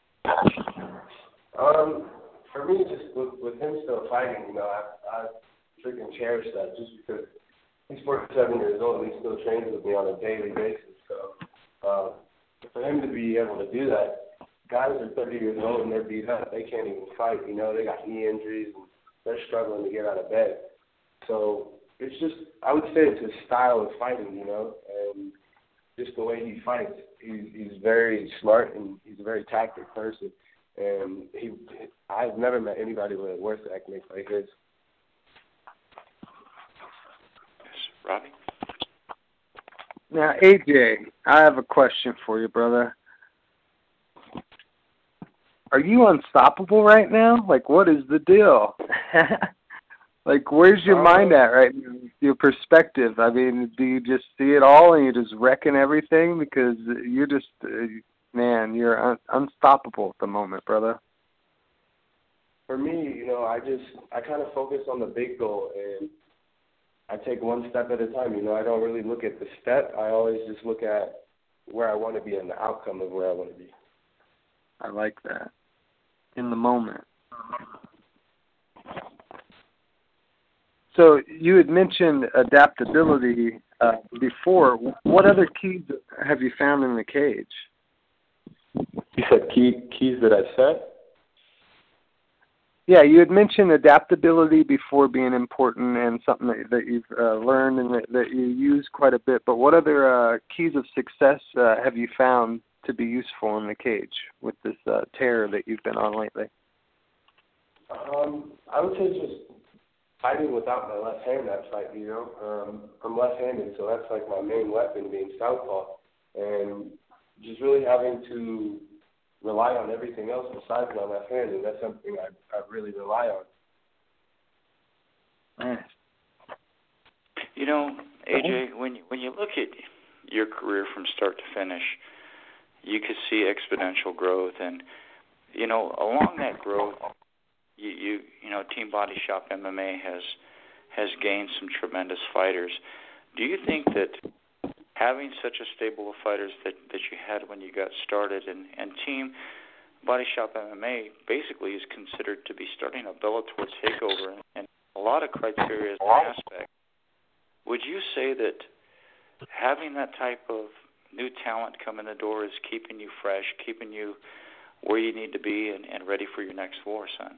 For me, just with him still fighting, I freaking cherish that just because he's 47 years old and he still trains with me on a daily basis. So for him to be able to do that, guys are 30 years old and they're beat up. They can't even fight. They got knee injuries and they're struggling to get out of bed. So it's just, I would say it's his style of fighting, you know, and just the way he fights. He's very smart and he's a very tactic person. And I've never met anybody with a work ethic like his. Yes, Robbie? Now, AJ, I have a question for you, brother. Are you unstoppable right now? Like, what is the deal? Like, where's your mind at right now? Your perspective. I mean, do you just see it all and you're just wrecking everything? Because you're just, man, you're unstoppable at the moment, brother. For me, you know, I kind of focus on the big goal, and I take one step at a time. You know, I don't really look at the step. I always just look at where I want to be and the outcome of where I want to be. I like that. In the moment. So you had mentioned adaptability before. What other keys have you found in the cage? You said keys that I set? Yeah, you had mentioned adaptability before being important and something that you've learned and that you use quite a bit. But what other keys of success have you found to be useful in the cage with this tear that you've been on lately? I would say just fighting without my left hand that fight, you know. I'm left-handed, so that's like my main weapon, being southpaw. And just really having to rely on everything else besides my left hand, and that's something I really rely on. Nice. You know, AJ, when you look at your career from start to finish, you could see exponential growth, and you know, along that growth, you know, Team Body Shop MMA has gained some tremendous fighters. Do you think that having such a stable of fighters that you had when you got started, and Team Body Shop MMA basically is considered to be starting a Bellator takeover and a lot of criteria and aspects, would you say that having that type of new talent come in the door is keeping you fresh, keeping you where you need to be and ready for your next war, son?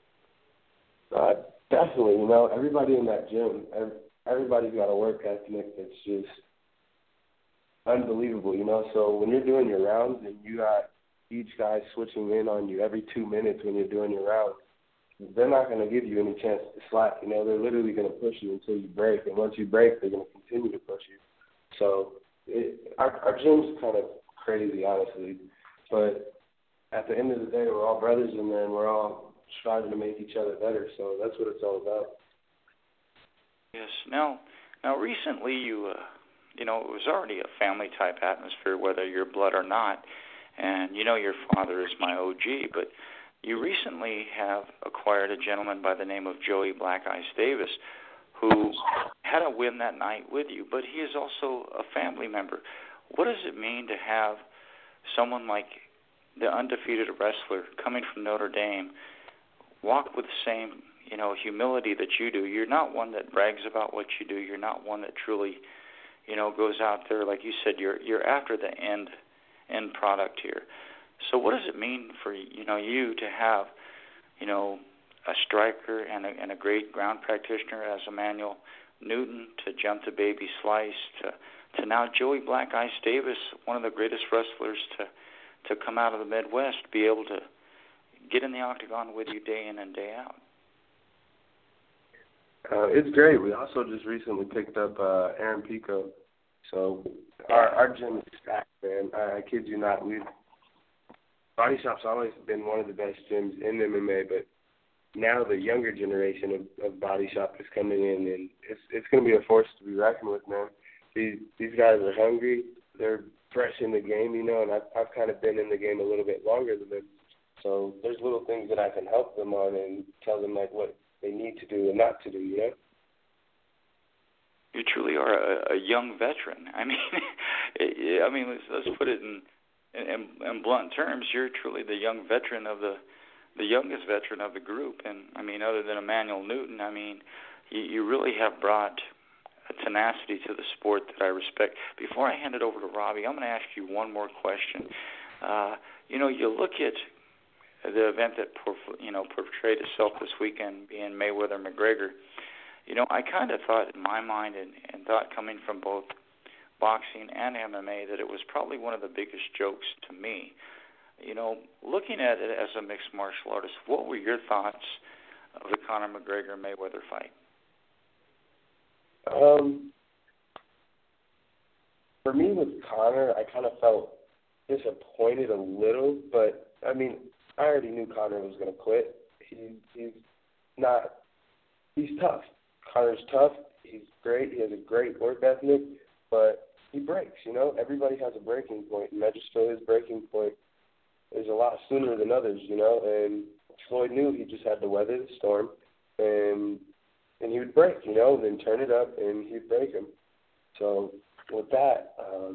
Definitely. You know, everybody in that gym, everybody's got a work ethic that's just unbelievable, you know. So when you're doing your rounds and you got each guy switching in on you every 2 minutes when you're doing your rounds, they're not going to give you any chance to slack. You know, they're literally going to push you until you break, and once you break, they're going to continue to push you. So our gym's kind of crazy, honestly, but at the end of the day, we're all brothers in there, and we're all striving to make each other better. So that's what it's all about. Yes. Now recently you know, it was already a family-type atmosphere, whether you're blood or not, and you know your father is my OG, but you recently have acquired a gentleman by the name of Joey Black Ice Davis, who had a win that night with you, but he is also a family member. What does it mean to have someone like the undefeated wrestler coming from Notre Dame walk with the same, you know, humility that you do? You're not one that brags about what you do. You're not one that truly, you know, goes out there, like you said, you're after the end product here. So what does it mean for, you know, you to have, you know, a striker and a great ground practitioner as Emmanuel Newton, to jump to Baby Slice, to now Joey Black Ice Davis, one of the greatest wrestlers to come out of the Midwest, be able to get in the octagon with you day in and day out? It's great. We also just recently picked up Aaron Pico. So our gym is stacked, man. I kid you not. Body Shop's always been one of the best gyms in MMA, but now the younger generation of Body Shop is coming in, and it's going to be a force to be reckoned with, man. These guys are hungry. They're fresh in the game, you know, and I've kind of been in the game a little bit longer than them. So there's little things that I can help them on and tell them, like, what they need to do and not to do, you know? You truly are a young veteran. I mean, let's put it in blunt terms. You're truly the young veteran of the youngest veteran of the group. And I mean, other than Emmanuel Newton, I mean, you really have brought a tenacity to the sport that I respect. Before I hand it over to Robbie, I'm going to ask you one more question. You know, you look at the event that portrayed itself this weekend, being Mayweather-McGregor. I kind of thought in my mind and thought coming from both boxing and MMA that it was probably one of the biggest jokes to me. Looking at it as a mixed martial artist, what were your thoughts of the Conor McGregor-Mayweather fight? For me with Conor, I kind of felt disappointed a little, but, I mean, I already knew Conor was going to quit. He's tough. Conor's tough. He's great. He has a great work ethic, but he breaks, Everybody has a breaking point, and I just feel his breaking point is a lot sooner than others, and Floyd knew he just had to weather the storm, and he would break, then turn it up, and he'd break him. So with that,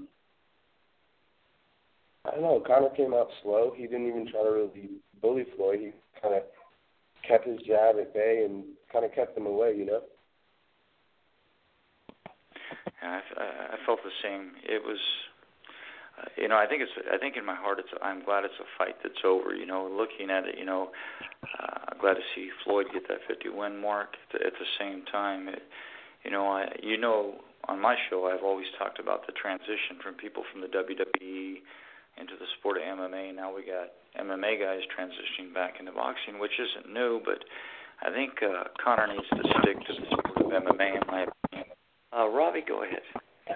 I don't know, Conor came out slow. He didn't even try to really bully Floyd. He kind of kept his jab at bay and kind of kept him away, Yeah, I felt the same. It was, I think in my heart, I'm glad it's a fight that's over. Looking at it, I'm glad to see Floyd get that 50-win mark. At the same time, on my show, I've always talked about the transition from people from the WWE into the sport of MMA. Now we got MMA guys transitioning back into boxing, which isn't new, but I think Conor needs to stick to the sport of MMA, in my opinion. Robbie, go ahead.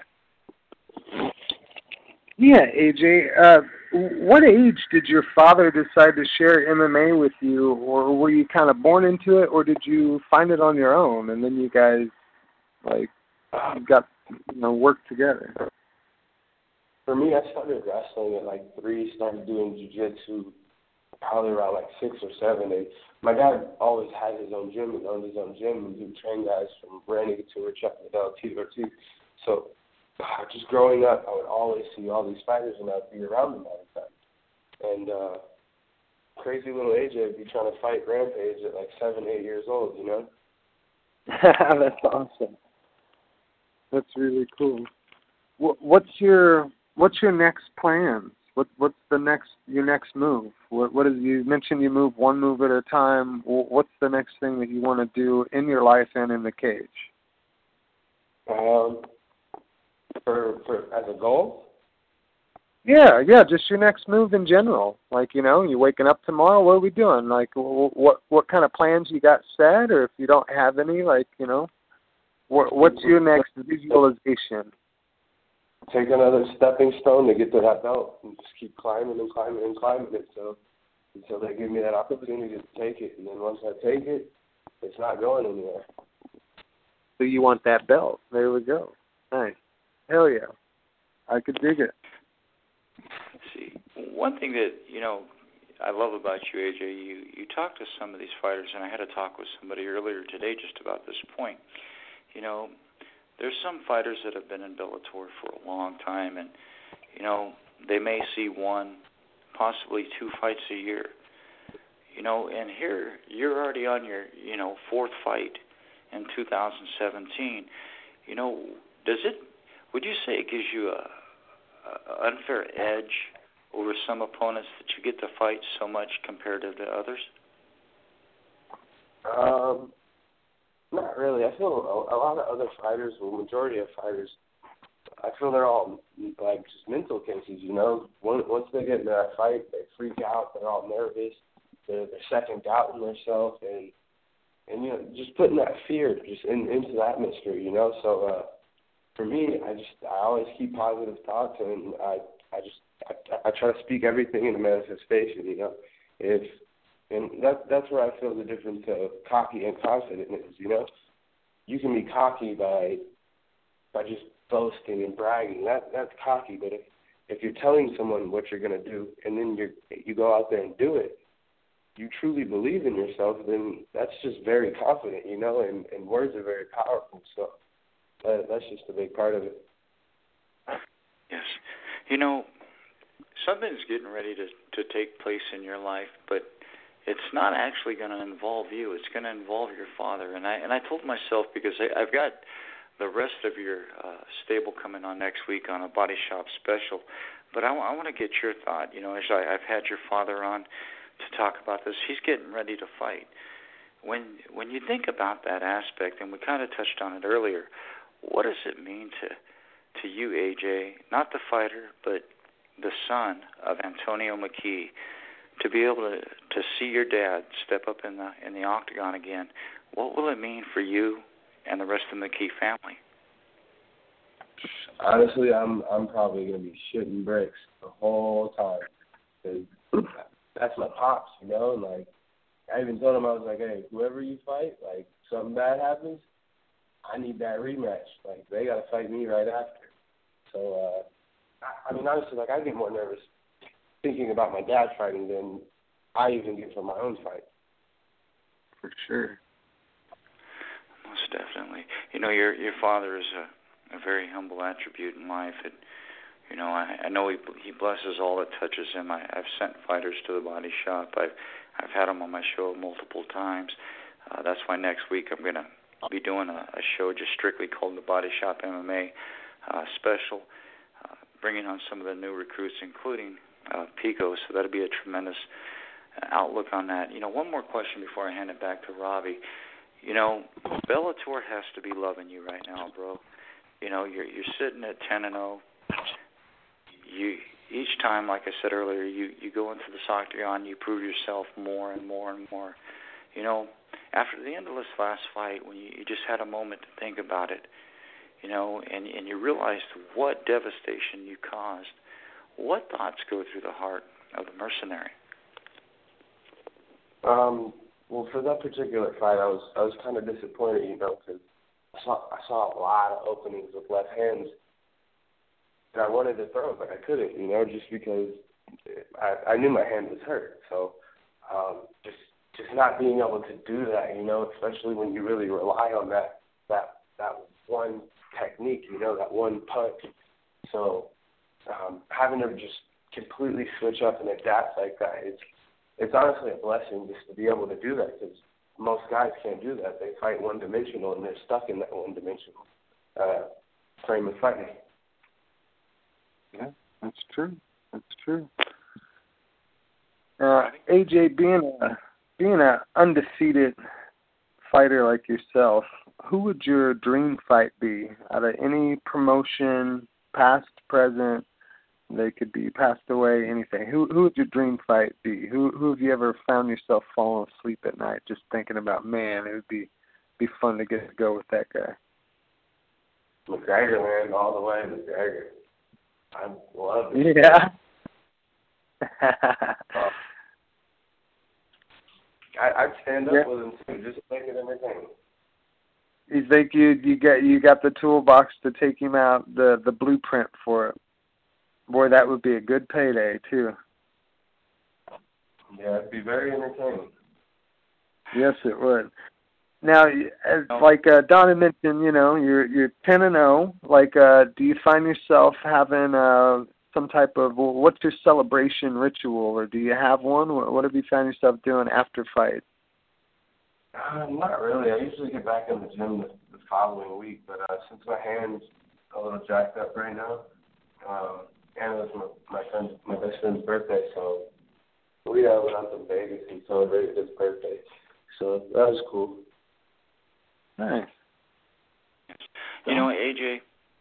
Yeah, AJ, what age did your father decide to share MMA with you, or were you kind of born into it, or did you find it on your own, and then you guys, got, worked together? For me, I started wrestling at 3, started doing jiu-jitsu probably around 6 or 7, and my dad always had his own gym and owned his own gym, and he would train guys from Randy Couture, Chuck Liddell, Tito Ortiz. So just growing up, I would always see all these fighters, and I'd be around them all the time. And crazy little AJ would be trying to fight Rampage at 7, 8 years old, That's awesome. That's really cool. What's your next plan? What's your next move? What is, you mentioned you move one move at a time. What's the next thing that you want to do in your life and in the cage? For as a goal? Yeah, just your next move in general. You waking up tomorrow, what are we doing? What kind of plans you got set, or if you don't have any, what's your next visualization? Take another stepping stone to get to that belt and just keep climbing and climbing and climbing it until they give me that opportunity to take it. And then once I take it, it's not going anywhere. So you want that belt. There we go. Nice. Hell yeah. I could dig it. See, one thing that, I love about you, AJ, you talk to some of these fighters, and I had a talk with somebody earlier today just about this point. There's some fighters that have been in Bellator for a long time, and, they may see 1, possibly 2 fights a year. And here you're already on your, 4th fight in 2017. Would you say it gives you a unfair edge over some opponents that you get to fight so much compared to others? Not really. I feel a lot of other fighters, the majority of fighters, I feel they're all just mental cases, Once they get in that fight, they freak out. They're all nervous. They're second doubting themselves, and just putting that fear just into the atmosphere, So for me, I always keep positive thoughts, and I try to speak everything into manifestation, And that's where I feel the difference of cocky and confident is, You can be cocky by just boasting and bragging. That's cocky. But if you're telling someone what you're going to do and then you go out there and do it, you truly believe in yourself, then that's just very confident, and words are very powerful. So that's just a big part of it. Yes. Something's getting ready to take place in your life, but it's not actually going to involve you. It's going to involve your father. And I told myself, because I've got the rest of your stable coming on next week on a Body Shop special, but I want to get your thought. As I've had your father on to talk about this, he's getting ready to fight. when you think about that aspect, and we kind of touched on it earlier, what does it mean to you, AJ, not the fighter, but the son of Antonio McKee, to be able to see your dad step up in the octagon again? What will it mean for you and the rest of the McKee family? Honestly, I'm probably gonna be shitting bricks the whole time, 'cause that's my pops, you know. And like, I even told him, I was like, hey, whoever you fight, like something bad happens, I need that rematch. Like, they gotta fight me right after. So, I mean, honestly, like, I get more nervous thinking about my dad fighting than I even get from my own fight. For sure. Most definitely. You know, your father is a very humble attribute in life. And, you know, I know he blesses all that touches him. I've sent fighters to the body shop. I've had him on my show multiple times. That's why next week I'm going to be doing a show just strictly called the Body Shop MMA special, bringing on some of the new recruits, including Pico. So that'll be a tremendous outlook on that. You know, one more question before I hand it back to Robbie. You know, Bellator has to be loving you right now, bro. You know, you're sitting at 10-0. Each time, like I said earlier, you go into the octagon, you prove yourself more and more and more. You know, after the end of this last fight, when you just had a moment to think about it, you know, and you realized what devastation you caused, what thoughts go through the heart of the mercenary? Well, for that particular fight, I was kind of disappointed, you know, because I saw a lot of openings with left hands, and I wanted to throw, but I couldn't, you know, just because I knew my hand was hurt. So just not being able to do that, you know, especially when you really rely on that one technique, you know, that one punch. So having to just completely switch up and adapt like that, it's honestly a blessing just to be able to do that, because most guys can't do that. They fight one-dimensional, and they're stuck in that one-dimensional frame of fighting. Yeah, that's true. That's true. AJ, being a undefeated fighter like yourself, who would your dream fight be out of any promotion, past, present? They could be passed away, anything. Who would your dream fight be? Who have you ever found yourself falling asleep at night just thinking about, man, it would be fun to get to go with that guy? McGregor, man, all the way, McGregor. I love it. Yeah. I'd stand up with him too, just to make it entertaining. You think you got the toolbox to take him out, the blueprint for it? Boy, that would be a good payday too. Yeah, it'd be very entertaining. Yes, it would. Now, as like Donna mentioned, you know, you're 10-0. Like, do you find yourself having some type of, what's your celebration ritual, or do you have one? What have you found yourself doing after fight? Not really. I usually get back in the gym the following week, but since my hand's a little jacked up right now, and it was my best friend's birthday, so we went out to Vegas and celebrated his birthday. So that was cool. Nice. You know, AJ,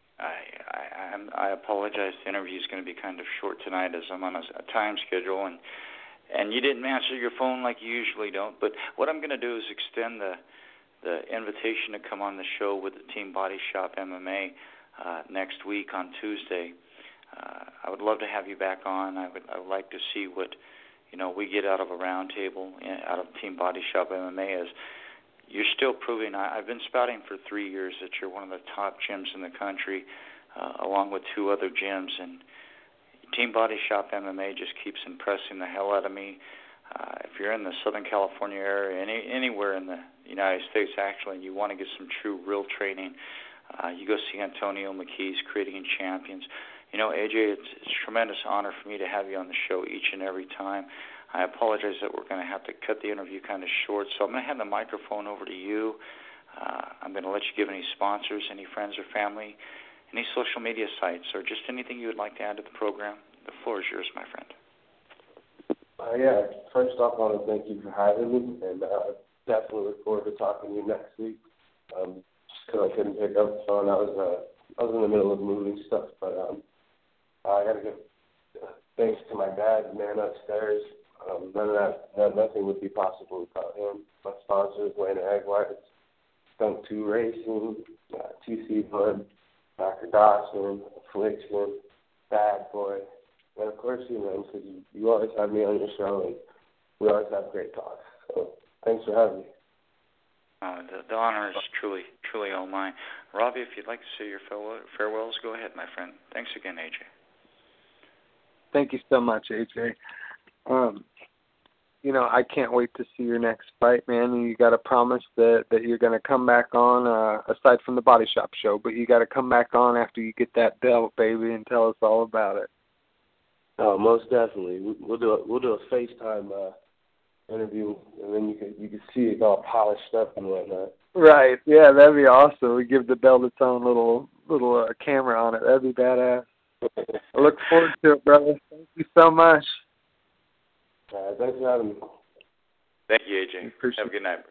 I apologize. The interview is going to be kind of short tonight as I'm on a time schedule, and you didn't answer your phone like you usually don't. But what I'm going to do is extend the invitation to come on the show with the Team Body Shop MMA next week on Tuesday. I would love to have you back on. I would like to see what, you know, we get out of a roundtable, out of Team Body Shop MMA. As you're still proving, I've been spouting for 3 years that you're one of the top gyms in the country, along with 2 other gyms. And Team Body Shop MMA just keeps impressing the hell out of me. If you're in the Southern California area, anywhere in the United States, actually, and you want to get some true, real training, you go see Antonio McKee's Creating Champions. You know, AJ, it's a tremendous honor for me to have you on the show each and every time. I apologize that we're going to have to cut the interview kind of short, so I'm going to hand the microphone over to you. I'm going to let you give any sponsors, any friends or family, any social media sites, or just anything you would like to add to the program. The floor is yours, my friend. Yeah, first off, I want to thank you for having me, and definitely look forward to talking to you next week. Just because I couldn't pick up the phone, I was in the middle of moving stuff, but I got to give thanks to my dad, man upstairs. Nothing would be possible without him. My sponsors, Wayne Egg Whites, Skunk 2 Racing, TC Blood, Dr. Dawson, Affliction, Bad Boy, and of course you, man, because you always have me on your show, and we always have great talks. So thanks for having me. The honor is truly all mine. Robbie, if you'd like to say your farewells, go ahead, my friend. Thanks again, AJ. Thank you so much, AJ. I can't wait to see your next fight, man. You got to promise that you're going to come back on, aside from the Body Shop show, but you got to come back on after you get that belt, baby, and tell us all about it. Oh, most definitely. We'll do a FaceTime interview, and then you can see it all polished up and whatnot. Right. Yeah, that'd be awesome. We give the belt its own little camera on it. That'd be badass. I look forward to it, brother. Thank you so much. Thanks for having me. Thank you, AJ. Have a good night.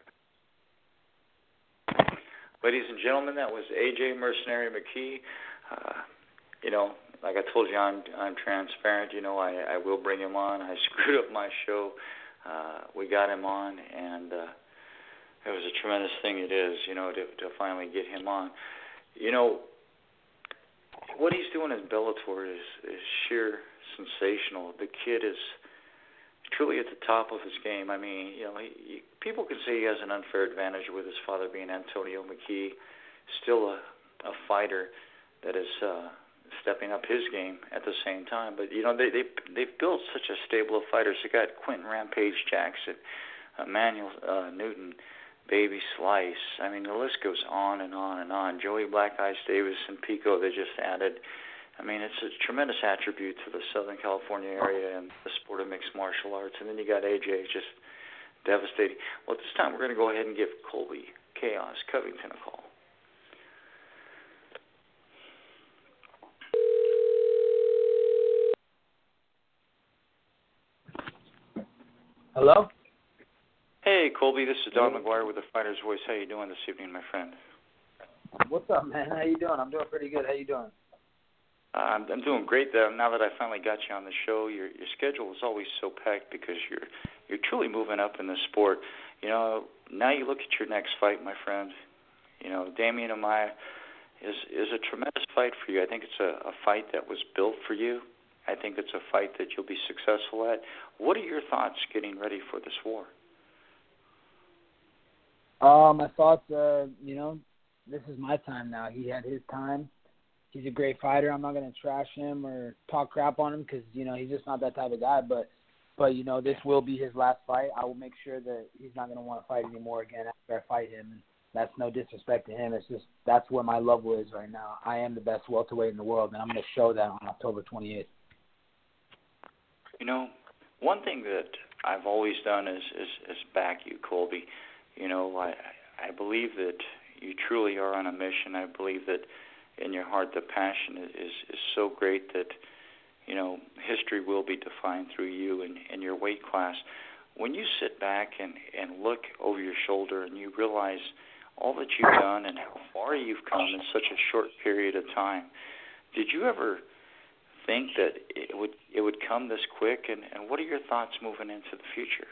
Ladies and gentlemen, that was AJ Mercenary McKee. Like I told you, I'm transparent. I will bring him on. I screwed up my show. We got him on, and it was a tremendous thing it is, to finally get him on. What he's doing in Bellator is sheer sensational. The kid is truly at the top of his game. I mean, people can say he has an unfair advantage with his father being Antonio McKee, still a fighter that is stepping up his game at the same time. But they've built such a stable of fighters. They got Quentin Rampage Jackson, Emmanuel Newton, Baby Slice. I mean, the list goes on and on and on. Joey Black Ice Davis and Pico they just added. I mean, it's a tremendous attribute to the Southern California area and the sport of mixed martial arts. And then you got AJ, just devastating. Well, at this time, we're going to go ahead and give Colby Chaos Covington a call. Hello? Hey, Colby, this is Don McGuire with the Fighter's Voice. How you doing this evening, my friend? What's up, man? How you doing? I'm doing pretty good. How you doing? I'm doing great. Now that I finally got you on the show, your schedule is always so packed because you're truly moving up in the sport. Now you look at your next fight, my friend. Damian Amaya is a tremendous fight for you. I think it's a fight that was built for you. I think it's a fight that you'll be successful at. What are your thoughts getting ready for this war? My thoughts are, this is my time now. He had his time. He's a great fighter. I'm not going to trash him or talk crap on him because, he's just not that type of guy. But this will be his last fight. I will make sure that he's not going to want to fight anymore again after I fight him. And that's no disrespect to him. It's just that's where my level is right now. I am the best welterweight in the world, and I'm going to show that on October 28th. One thing that I've always done is back you, Colby. I believe that you truly are on a mission. I believe that in your heart the passion is so great that, history will be defined through you and your weight class. When you sit back and look over your shoulder and you realize all that you've done and how far you've come in such a short period of time, did you ever think that it would come this quick? And what are your thoughts moving into the future?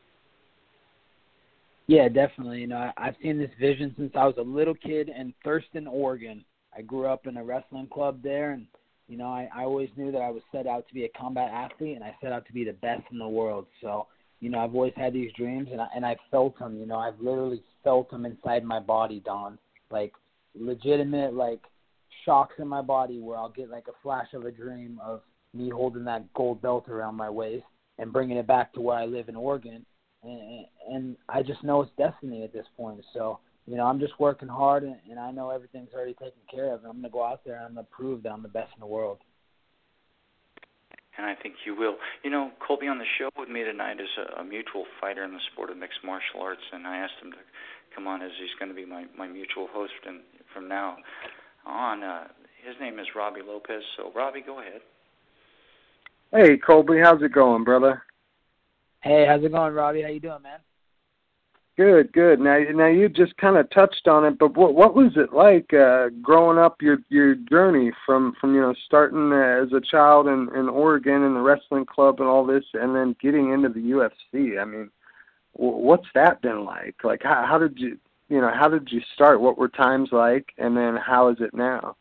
Yeah, definitely. I've seen this vision since I was a little kid in Thurston, Oregon. I grew up in a wrestling club there, and, I always knew that I was set out to be a combat athlete, and I set out to be the best in the world. So, I've always had these dreams, and I felt them. I've literally felt them inside my body, Don. Like, legitimate, shocks in my body where I'll get, a flash of a dream of me holding that gold belt around my waist and bringing it back to where I live in Oregon. And I just know it's destiny at this point. So, I'm just working hard, and I know everything's already taken care of. And I'm going to go out there and I'm going to prove that I'm the best in the world. And I think you will. Colby, on the show with me tonight is a mutual fighter in the sport of mixed martial arts, and I asked him to come on as he's going to be my mutual host from now on. His name is Robbie Lopez. So, Robbie, go ahead. Hey, Colby, how's it going, brother? Hey, how's it going, Robbie? How you doing, man? Good. Now you just kind of touched on it, but what was it like growing up your journey from starting as a child in Oregon in the wrestling club and all this, and then getting into the UFC? I mean, what's that been like? Like how did you start? What were times like, and then how is it now?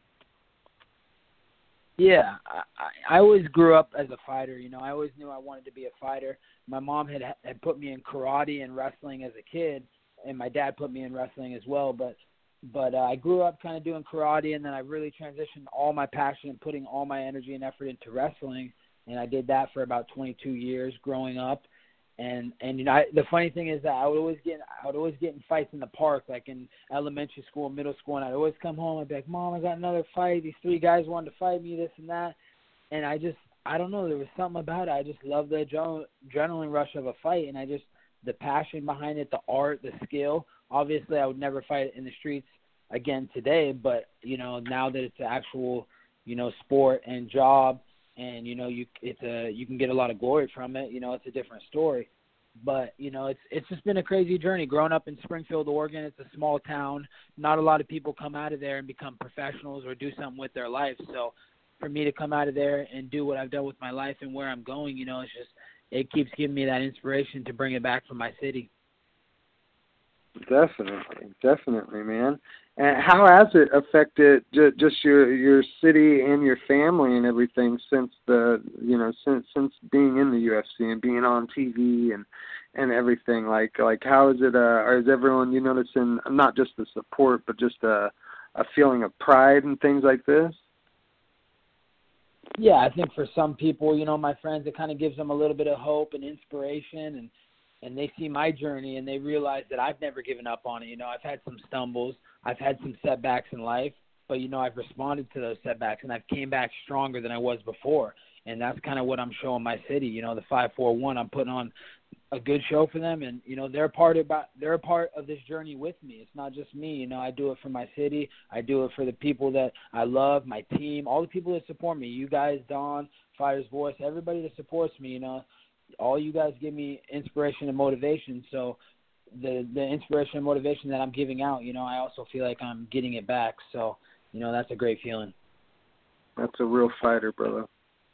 Yeah, I always grew up as a fighter. I always knew I wanted to be a fighter. My mom had put me in karate and wrestling as a kid, and my dad put me in wrestling as well. But I grew up kind of doing karate, and then I really transitioned all my passion and putting all my energy and effort into wrestling. And I did that for about 22 years growing up. And the funny thing is that I would always get in fights in the park, like in elementary school, middle school, and I'd always come home. I'd be like, Mom, I got another fight. These 3 guys wanted to fight me, this and that. And I don't know, there was something about it. I just loved the adrenaline rush of a fight, and the passion behind it, the art, the skill. Obviously, I would never fight in the streets again today, but now that it's an actual, sport and job, and you can get a lot of glory from it. It's a different story, but it's just been a crazy journey. Growing up in Springfield, Oregon, it's a small town. Not a lot of people come out of there and become professionals or do something with their life. So for me to come out of there and do what I've done with my life and where I'm going, it keeps giving me that inspiration to bring it back from my city. Definitely, man. And how has it affected just your city and your family and everything since since being in the UFC and being on TV and everything? Like how is it? Is everyone noticing not just the support but just a feeling of pride and things like this? Yeah, I think for some people, my friends, it kind of gives them a little bit of hope and inspiration, and they see my journey and they realize that I've never given up on it. I've had some stumbles, I've had some setbacks in life, but I've responded to those setbacks and I've came back stronger than I was before. And that's kind of what I'm showing my city. The 541, I'm putting on a good show for them, and they're a part of this journey with me. It's not just me. I do it for my city. I do it for the people that I love, my team, all the people that support me. You guys, Don, Fighter's Voice, everybody that supports me. All you guys give me inspiration and motivation. So the inspiration and motivation that I'm giving out, I also feel like I'm getting it back. So that's a great feeling. That's a real fighter, brother.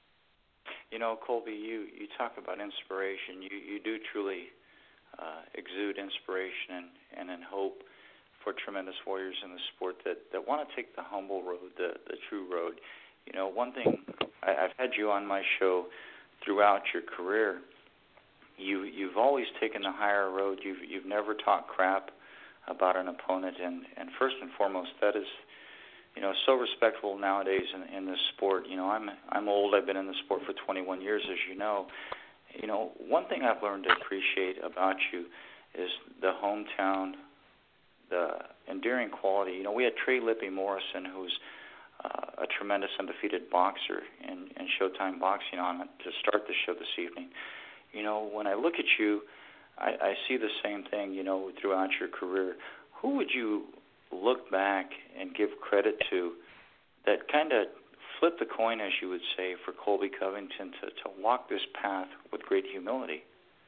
Colby, you talk about inspiration. You do truly exude inspiration and hope for tremendous warriors in the sport that want to take the humble road, the true road. One thing, I've had you on my show throughout your career. You've always taken the higher road. You've never talked crap about an opponent, and first and foremost, that is so respectful nowadays in this sport. I'm old. I've been in the sport for 21 years, as you know. One thing I've learned to appreciate about you is the hometown, the endearing quality. We had Trey Lippy Morrison, who's a tremendous undefeated boxer in Showtime Boxing on it to start the show this evening. When I look at you, I see the same thing, throughout your career. Who would you look back and give credit to that kind of flip the coin, as you would say, for Colby Covington to walk this path with great humility?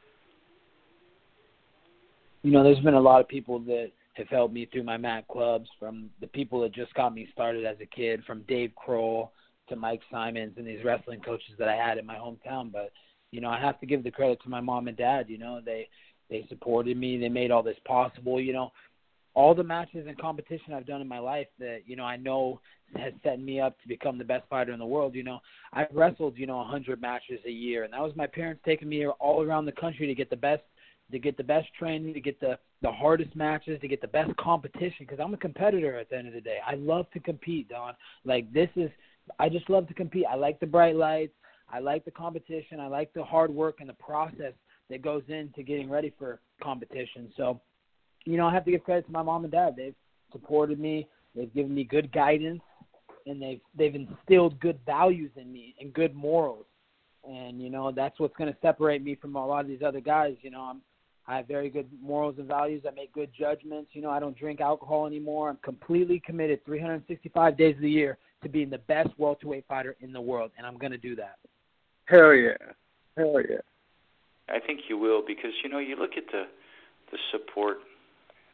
There's been a lot of people that have helped me through my mat clubs, from the people that just got me started as a kid, from Dave Kroll to Mike Simons and these wrestling coaches that I had in my hometown. But, I have to give the credit to my mom and dad. They supported me. They made all this possible. All the matches and competition I've done in my life that, I know has set me up to become the best fighter in the world. I've wrestled, 100 matches a year, and that was my parents taking me all around the country to get the best training, to get the hardest matches, to get the best competition, because I'm a competitor at the end of the day. I love to compete, Don. I just love to compete. I like the bright lights. I like the competition. I like the hard work and the process that goes into getting ready for competition. So, I have to give credit to my mom and dad. They've supported me. They've given me good guidance, and they've instilled good values in me and good morals. And, that's what's going to separate me from a lot of these other guys. I have very good morals and values. I make good judgments. I don't drink alcohol anymore. I'm completely committed 365 days of the year to being the best welterweight fighter in the world, and I'm going to do that. Hell yeah. I think you will, because, you look at the support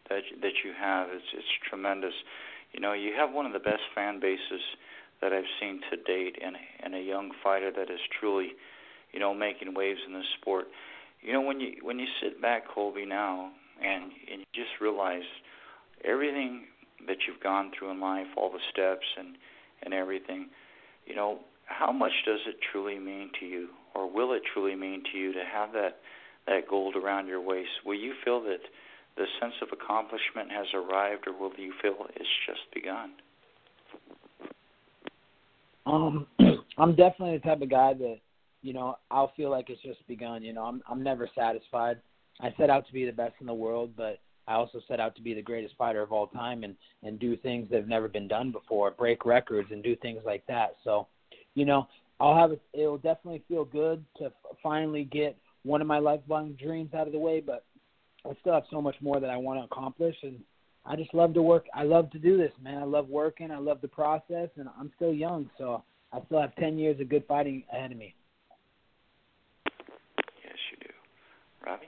that you have. It's tremendous. You know, you have one of the best fan bases that I've seen to date, and a young fighter that is truly, you know, making waves in this sport. You know, when you sit back, Colby, now, and you just realize everything that you've gone through in life, all the steps and everything, you know, how much does it truly mean to you, or will it truly mean to you to have that gold around your waist? Will you feel that the sense of accomplishment has arrived, or will you feel it's just begun? I'm definitely the type of guy that, you know, I'll feel like it's just begun. You know, I'm never satisfied. I set out to be the best in the world, but I also set out to be the greatest fighter of all time and do things that have never been done before, break records and do things like that. So, you know, it'll definitely feel good to finally get one of my lifelong dreams out of the way, but I still have so much more that I want to accomplish, and I just love to work. I love to do this, man. I love working. I love the process, and I'm still young, so I still have 10 years of good fighting ahead of me. Yes, you do. Robbie?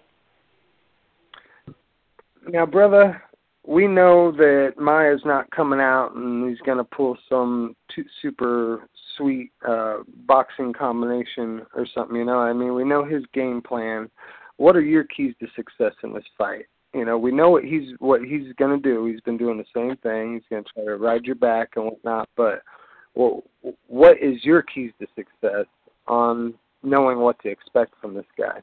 Now, brother, we know that Maia's not coming out and he's going to pull some super sweet boxing combination or something, you know. I mean, we know his game plan. What are your keys to success in this fight? You know, we know what he's going to do. He's been doing the same thing. He's going to try to ride your back and whatnot. But what is your keys to success on knowing what to expect from this guy?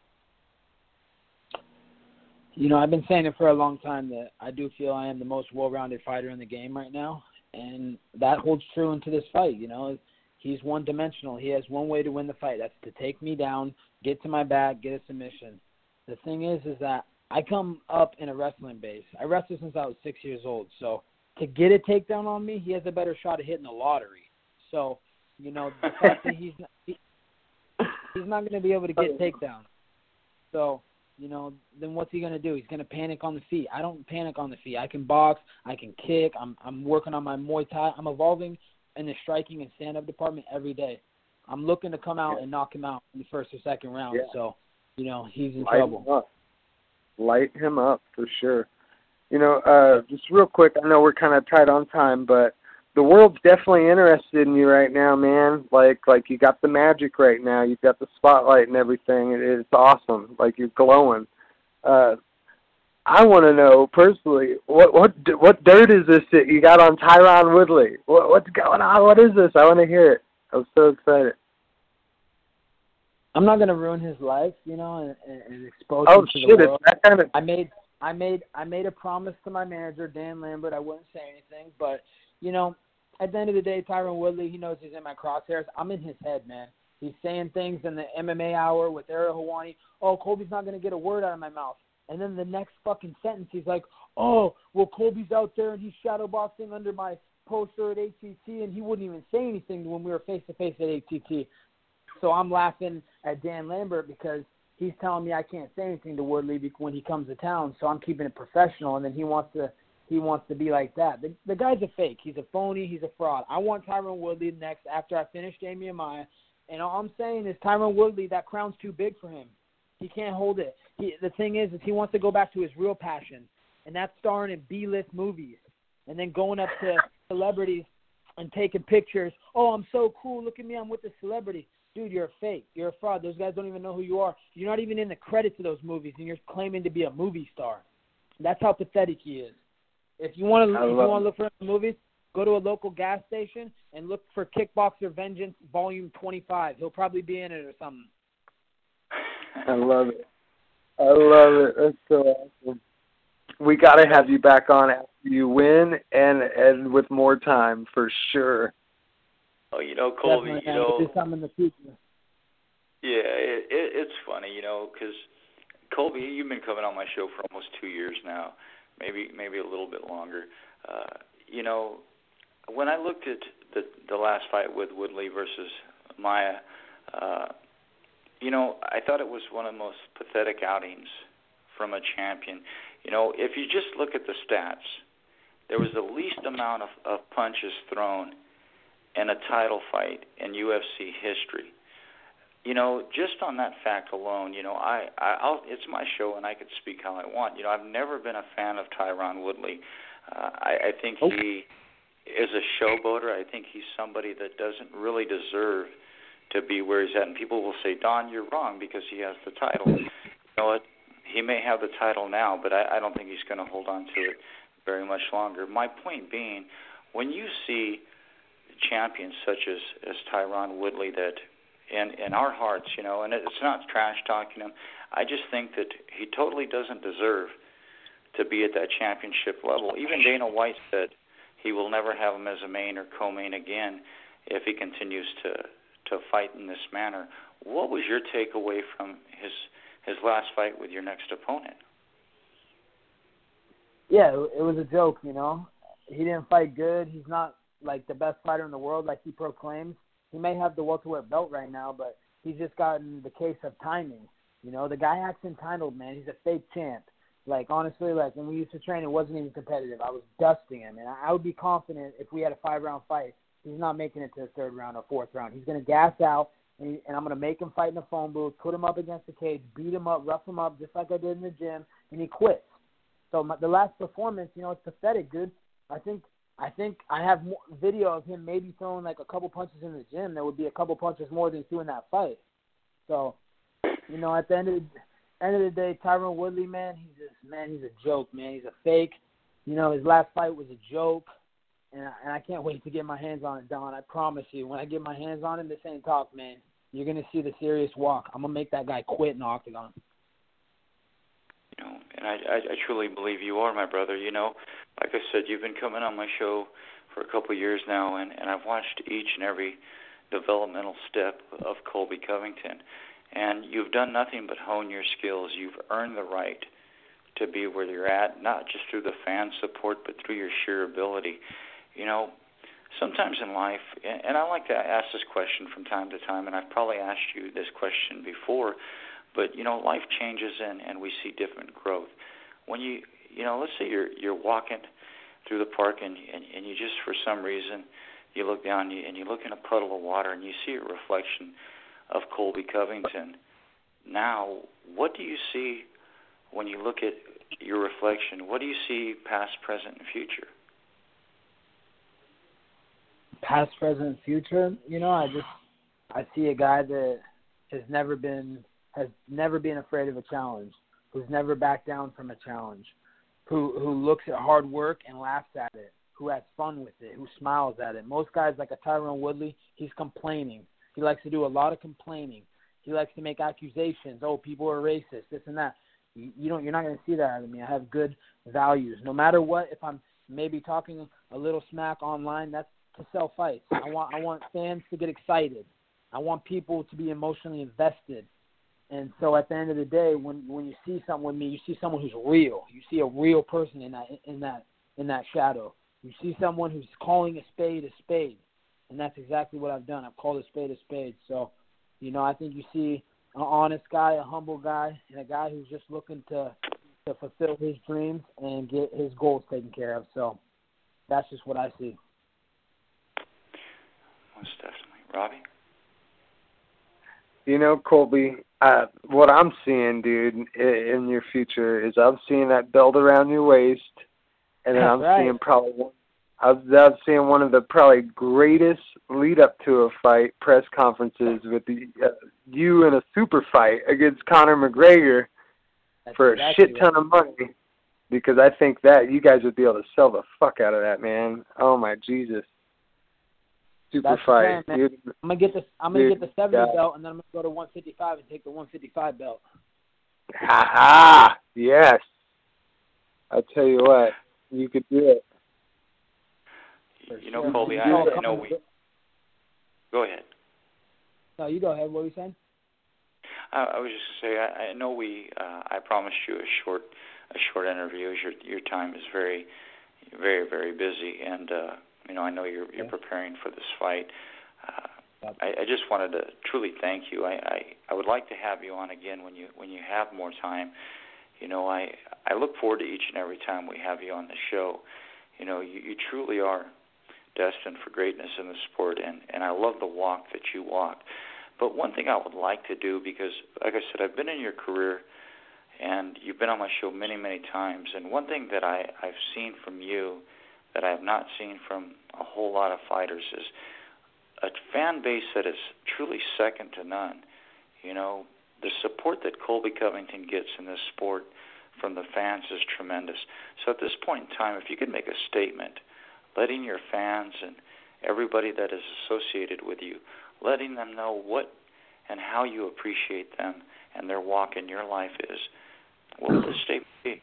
You know, I've been saying it for a long time that I do feel I am the most well-rounded fighter in the game right now, and that holds true into this fight. You know, he's one-dimensional. He has one way to win the fight. That's to take me down, get to my back, get a submission. The thing is that I come up in a wrestling base. I wrestled since I was 6 years old, so to get a takedown on me, he has a better shot of hitting the lottery. So, you know, the fact that he's not going to be able to get takedowns. So, you know, then what's he going to do? He's going to panic on the feet. I don't panic on the feet. I can box. I can kick. I'm working on my Muay Thai. I'm evolving in the striking and stand-up department every day. I'm looking to come out and knock him out in the first or second round. Yeah. So, you know, he's in trouble. Light him up for sure. You know, just real quick, I know we're kind of tight on time, but the world's definitely interested in you right now, man. Like you got the magic right now. You've got the spotlight and everything. It's awesome. Like, you're glowing. I want to know personally, what dirt is this that you got on Tyron Woodley? What's going on? What is this? I want to hear it. I'm so excited. I'm not going to ruin his life, you know, and expose him to the world. That kind of... I made a promise to my manager, Dan Lambert. I wouldn't say anything, but, you know, at the end of the day, Tyron Woodley, he knows he's in my crosshairs. I'm in his head, man. He's saying things in the MMA hour with Ariel Helwani. Oh, Colby's not going to get a word out of my mouth. And then the next fucking sentence, he's like, oh, well, Colby's out there and he's shadowboxing under my poster at ATT, and he wouldn't even say anything when we were face-to-face at ATT. So I'm laughing at Dan Lambert because he's telling me I can't say anything to Woodley when he comes to town, so I'm keeping it professional, and then he wants to be like that. The guy's a fake. He's a phony. He's a fraud. I want Tyron Woodley next after I finish Damian Maia, and all I'm saying is Tyron Woodley, that crown's too big for him. He can't hold it. The thing is he wants to go back to his real passion, and that's starring in B-list movies and then going up to celebrities and taking pictures. Oh, I'm so cool. Look at me. I'm with the celebrity. Dude, you're a fake. You're a fraud. Those guys don't even know who you are. You're not even in the credits of those movies, and you're claiming to be a movie star. That's how pathetic he is. If you want to look for him in movies, go to a local gas station and look for Kickboxer Vengeance Volume 25. He'll probably be in it or something. I love it. That's so awesome. We got to have you back on after you win and with more time for sure. Oh, you know, Colby, definitely, you know. Some in the future. Yeah, it's funny, you know, because Colby, you've been coming on my show for almost 2 years now, maybe a little bit longer. You know, when I looked at the last fight with Woodley versus Maia, you know, I thought it was one of the most pathetic outings from a champion. You know, if you just look at the stats, there was the least amount of punches thrown in a title fight in UFC history. just on that fact alone, it's my show and I could speak how I want. I've never been a fan of Tyron Woodley. I think he is a showboater. I think he's somebody that doesn't really deserve to be where he's at. And people will say, Don, you're wrong because he has the title. You know what? He may have the title now, but I don't think he's going to hold on to it very much longer. My point being, when you see champions such as Tyron Woodley that in our hearts, and it's not trash talking him, I just think that he totally doesn't deserve to be at that championship level. Even Dana White said he will never have him as a main or co-main again if he continues to fight in this manner. What was your takeaway from his last fight with your next opponent? Yeah, it was a joke, He didn't fight good. He's not like the best fighter in the world like he proclaims. He may have the welterweight belt right now, but he's just gotten the case of timing. The guy acts entitled, man. He's a fake champ. Like, honestly, like, when we used to train, it wasn't even competitive. I was dusting him, and I would be confident if we had a 5-round fight, he's not making it to the 3rd round or 4th round. He's going to gas out, and I'm going to make him fight in the phone booth, put him up against the cage, beat him up, rough him up, just like I did in the gym, and he quits. So the last performance, it's pathetic, dude. I think I have more video of him maybe throwing like a couple punches in the gym. There would be a couple punches more than he's doing that fight. So, at the end of the day, Tyron Woodley, man, he's a joke, man. He's a fake. His last fight was a joke, and I can't wait to get my hands on it, Don. I promise you, when I get my hands on him, this ain't talk, man. You're gonna see the serious walk. I'm gonna make that guy quit in the octagon. And I truly believe you are, my brother. Like I said, you've been coming on my show for a couple of years now, and I've watched each and every developmental step of Colby Covington. And you've done nothing but hone your skills. You've earned the right to be where you're at, not just through the fan support, but through your sheer ability. Sometimes in life, and I like to ask this question from time to time, and I've probably asked you this question before, but, life changes and we see different growth. When let's say you're walking through the park and you just, for some reason, you look down and you look in a puddle of water and you see a reflection of Colby Covington. Now, what do you see when you look at your reflection? What do you see past, present, and future? Past, present, future? I see a guy that has never been afraid of a challenge, who's never backed down from a challenge, who looks at hard work and laughs at it, who has fun with it, who smiles at it. Most guys like a Tyron Woodley, he's complaining. He likes to do a lot of complaining. He likes to make accusations. Oh, people are racist, this and that. You're not going to see that out of me. I have good values. No matter what, if I'm maybe talking a little smack online, that's to sell fights. I want fans to get excited. I want people to be emotionally invested. And so at the end of the day, when you see someone with me, you see someone who's real. You see a real person in that shadow. You see someone who's calling a spade, and that's exactly what I've done. I've called a spade. So, I think you see an honest guy, a humble guy, and a guy who's just looking to fulfill his dreams and get his goals taken care of. So that's just what I see. Most definitely. Robbie? Colby, what I'm seeing, dude, in your future is I'm seeing that belt around your waist, and then I'm seeing I'm seeing one of the probably greatest lead up to a fight press conferences with you in a super fight against Conor McGregor for a shit ton of money, because I think that you guys would be able to sell the fuck out of that, man. Oh my Jesus. Super fight. Plan, dude. I'm gonna get the 70 belt, and then I'm gonna go to 155 and take the 155 belt. Ha ha! Yes. I tell you what, you could do it. Colby, I know we. Go ahead. No, you go ahead. What were you saying? I was just gonna say I know we. I promised you a short interview. Your time is very, very, very busy, and I know you're preparing for this fight. I just wanted to truly thank you. I would like to have you on again when you have more time. I look forward to each and every time we have you on the show. You truly are destined for greatness in the sport, and I love the walk that you walk. But one thing I would like to do, because, like I said, I've been in your career, and you've been on my show many, many times, and one thing that I've seen from you that I have not seen from a whole lot of fighters is a fan base that is truly second to none. You know, the support that Colby Covington gets in this sport from the fans is tremendous. So at this point in time, if you could make a statement, letting your fans and everybody that is associated with you, letting them know what and how you appreciate them and their walk in your life is, what would the statement be?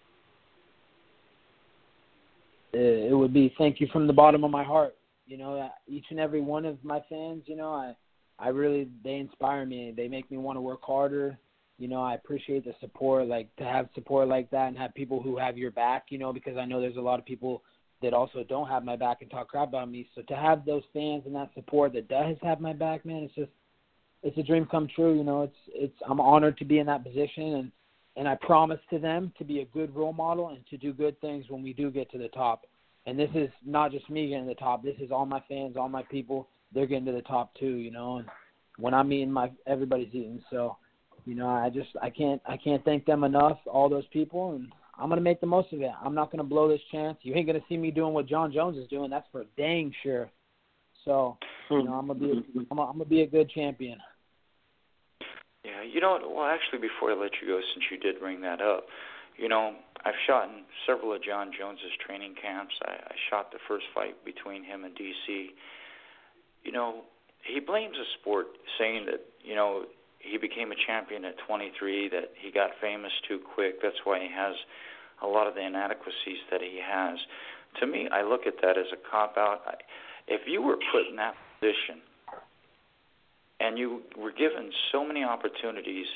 It would be thank you from the bottom of my heart. You know, each and every one of my fans, you know, I really, they inspire me. They make me want to work harder. You know, I appreciate the support, like to have support like that and have people who have your back, you know, because I know there's a lot of people that also don't have my back and talk crap about me. So to have those fans and that support that does have my back, man, it's a dream come true. You know, I'm honored to be in that position, and I promise to them to be a good role model and to do good things when we do get to the top. And this is not just me getting to the top. This is all my fans, all my people. They're getting to the top too, you know. And when I'm eating, everybody's eating. So, you know, I can't thank them enough, all those people, and I'm gonna make the most of it. I'm not gonna blow this chance. You ain't gonna see me doing what John Jones is doing. That's for dang sure. So, you know, I'm gonna be a good champion. Yeah, you know, well, actually, before I let you go, since you did bring that up, you know, I've shot in several of John Jones's training camps. I shot the first fight between him and DC. You know, he blames the sport, saying that, you know, he became a champion at 23, that he got famous too quick. That's why he has a lot of the inadequacies that he has. To me, I look at that as a cop-out. If you were put in that position and you were given so many opportunities,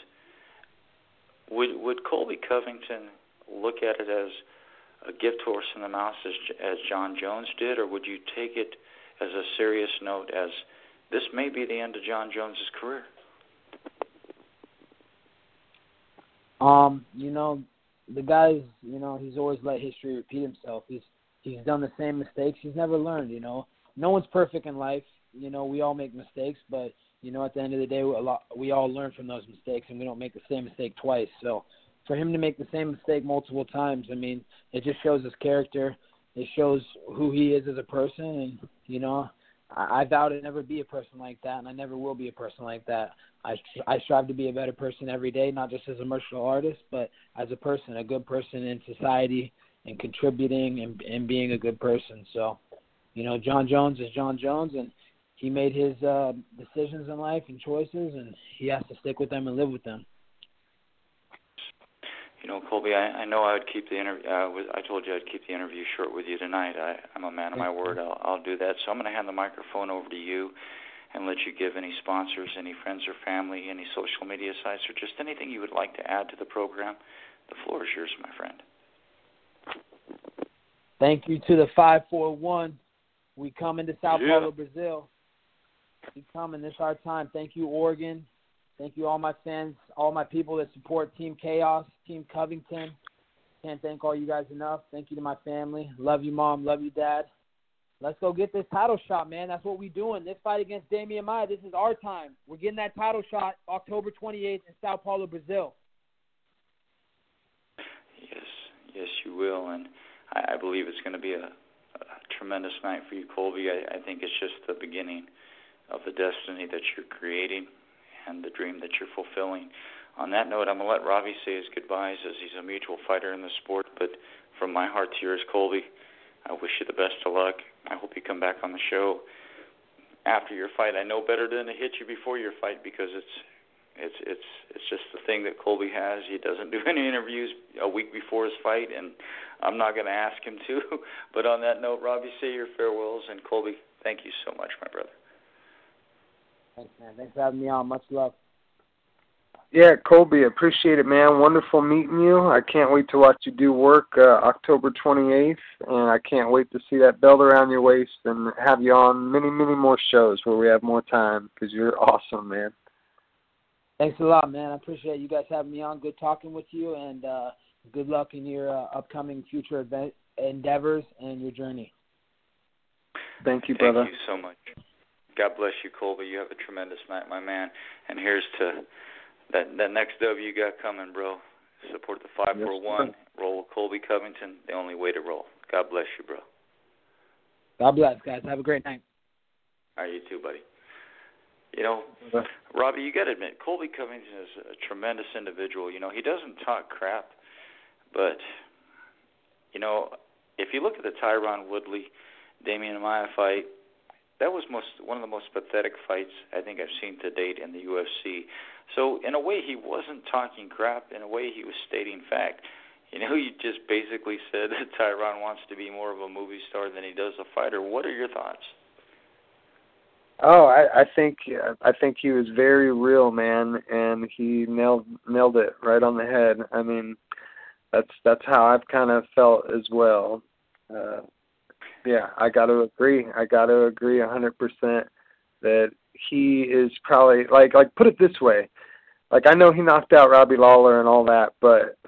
would Colby Covington look at it as a gift horse in the mouth as John Jones did, or would you take it as a serious note as this may be the end of John Jones's career? You know, the guy's, you know, he's always let history repeat himself. He's done the same mistakes. He's never learned, you know. No one's perfect in life. You know, we all make mistakes, but, you know, at the end of the day, we all learn from those mistakes, and we don't make the same mistake twice. So for him to make the same mistake multiple times, I mean, it just shows his character. It shows who he is as a person, and, you know, I vow to never be a person like that, and I never will be a person like that. I strive to be a better person every day, not just as a martial artist, but as a person, a good person in society and contributing and being a good person. So, you know, John Jones is John Jones, and he made his decisions in life and choices, and he has to stick with them and live with them. You know, Colby, I know I would keep the interview. I told you I'd keep the interview short with you tonight. I'm a man of my word. I'll do that. So I'm going to hand the microphone over to you and let you give any sponsors, any friends or family, any social media sites, or just anything you would like to add to the program. The floor is yours, my friend. Thank you to the 541. We come into Sao Paulo, Brazil. We coming. This is our time. Thank you, Oregon. Thank you, all my fans, all my people that support Team Chaos, Team Covington. Can't thank all you guys enough. Thank you to my family. Love you, Mom. Love you, Dad. Let's go get this title shot, man. That's what we're doing. This fight against Damian Maia, this is our time. We're getting that title shot October 28th in Sao Paulo, Brazil. Yes, you will. And I believe it's going to be a tremendous night for you, Colby. I think it's just the beginning of the destiny that you're creating and the dream that you're fulfilling. On that note, I'm going to let Robbie say his goodbyes as he's a mutual fighter in the sport. But from my heart to yours, Colby, I wish you the best of luck. I hope you come back on the show after your fight. I know better than to hit you before your fight because it's just the thing that Colby has. He doesn't do any interviews a week before his fight, and I'm not going to ask him to. But on that note, Robbie, say your farewells. And Colby, thank you so much, my brother. Thanks, man. Thanks for having me on. Much love. Yeah, Colby, appreciate it, man. Wonderful meeting you. I can't wait to watch you do work October 28th, and I can't wait to see that belt around your waist and have you on many, many more shows where we have more time because you're awesome, man. Thanks a lot, man. I appreciate you guys having me on. Good talking with you, and good luck in your upcoming future endeavors and your journey. Thank you, brother. Thank you so much. God bless you, Colby. You have a tremendous night, my man. And here's to that next W you got coming, bro. Support the 541. Yes, roll with Colby Covington, the only way to roll. God bless you, bro. God bless, guys. Have a great night. All right, you too, buddy. You know, Robbie, you got to admit, Colby Covington is a tremendous individual. You know, he doesn't talk crap, but, you know, if you look at the Tyron Woodley, Damian Maia fight, that was one of the most pathetic fights I think I've seen to date in the UFC. So, in a way, he wasn't talking crap. In a way, he was stating fact. You know, you just basically said that Tyron wants to be more of a movie star than he does a fighter. What are your thoughts? Oh, I think he was very real, man, and he nailed it right on the head. I mean, that's how I've kind of felt as well. Yeah, I got to agree 100% that he is probably like put it this way. Like, I know he knocked out Robbie Lawler and all that, but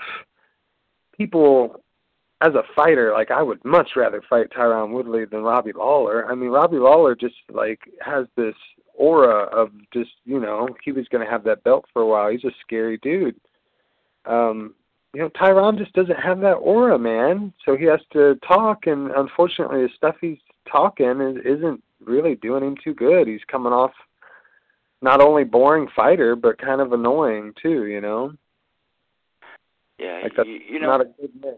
people, as a fighter, like, I would much rather fight Tyron Woodley than Robbie Lawler. I mean, Robbie Lawler just, like, has this aura of just, you know, he was going to have that belt for a while. He's a scary dude. You know, Tyron just doesn't have that aura, man. So he has to talk, and unfortunately the stuff he's talking isn't really doing him too good. He's coming off not only boring fighter, but kind of annoying too, you know? Yeah, like that's you know, not a good mix.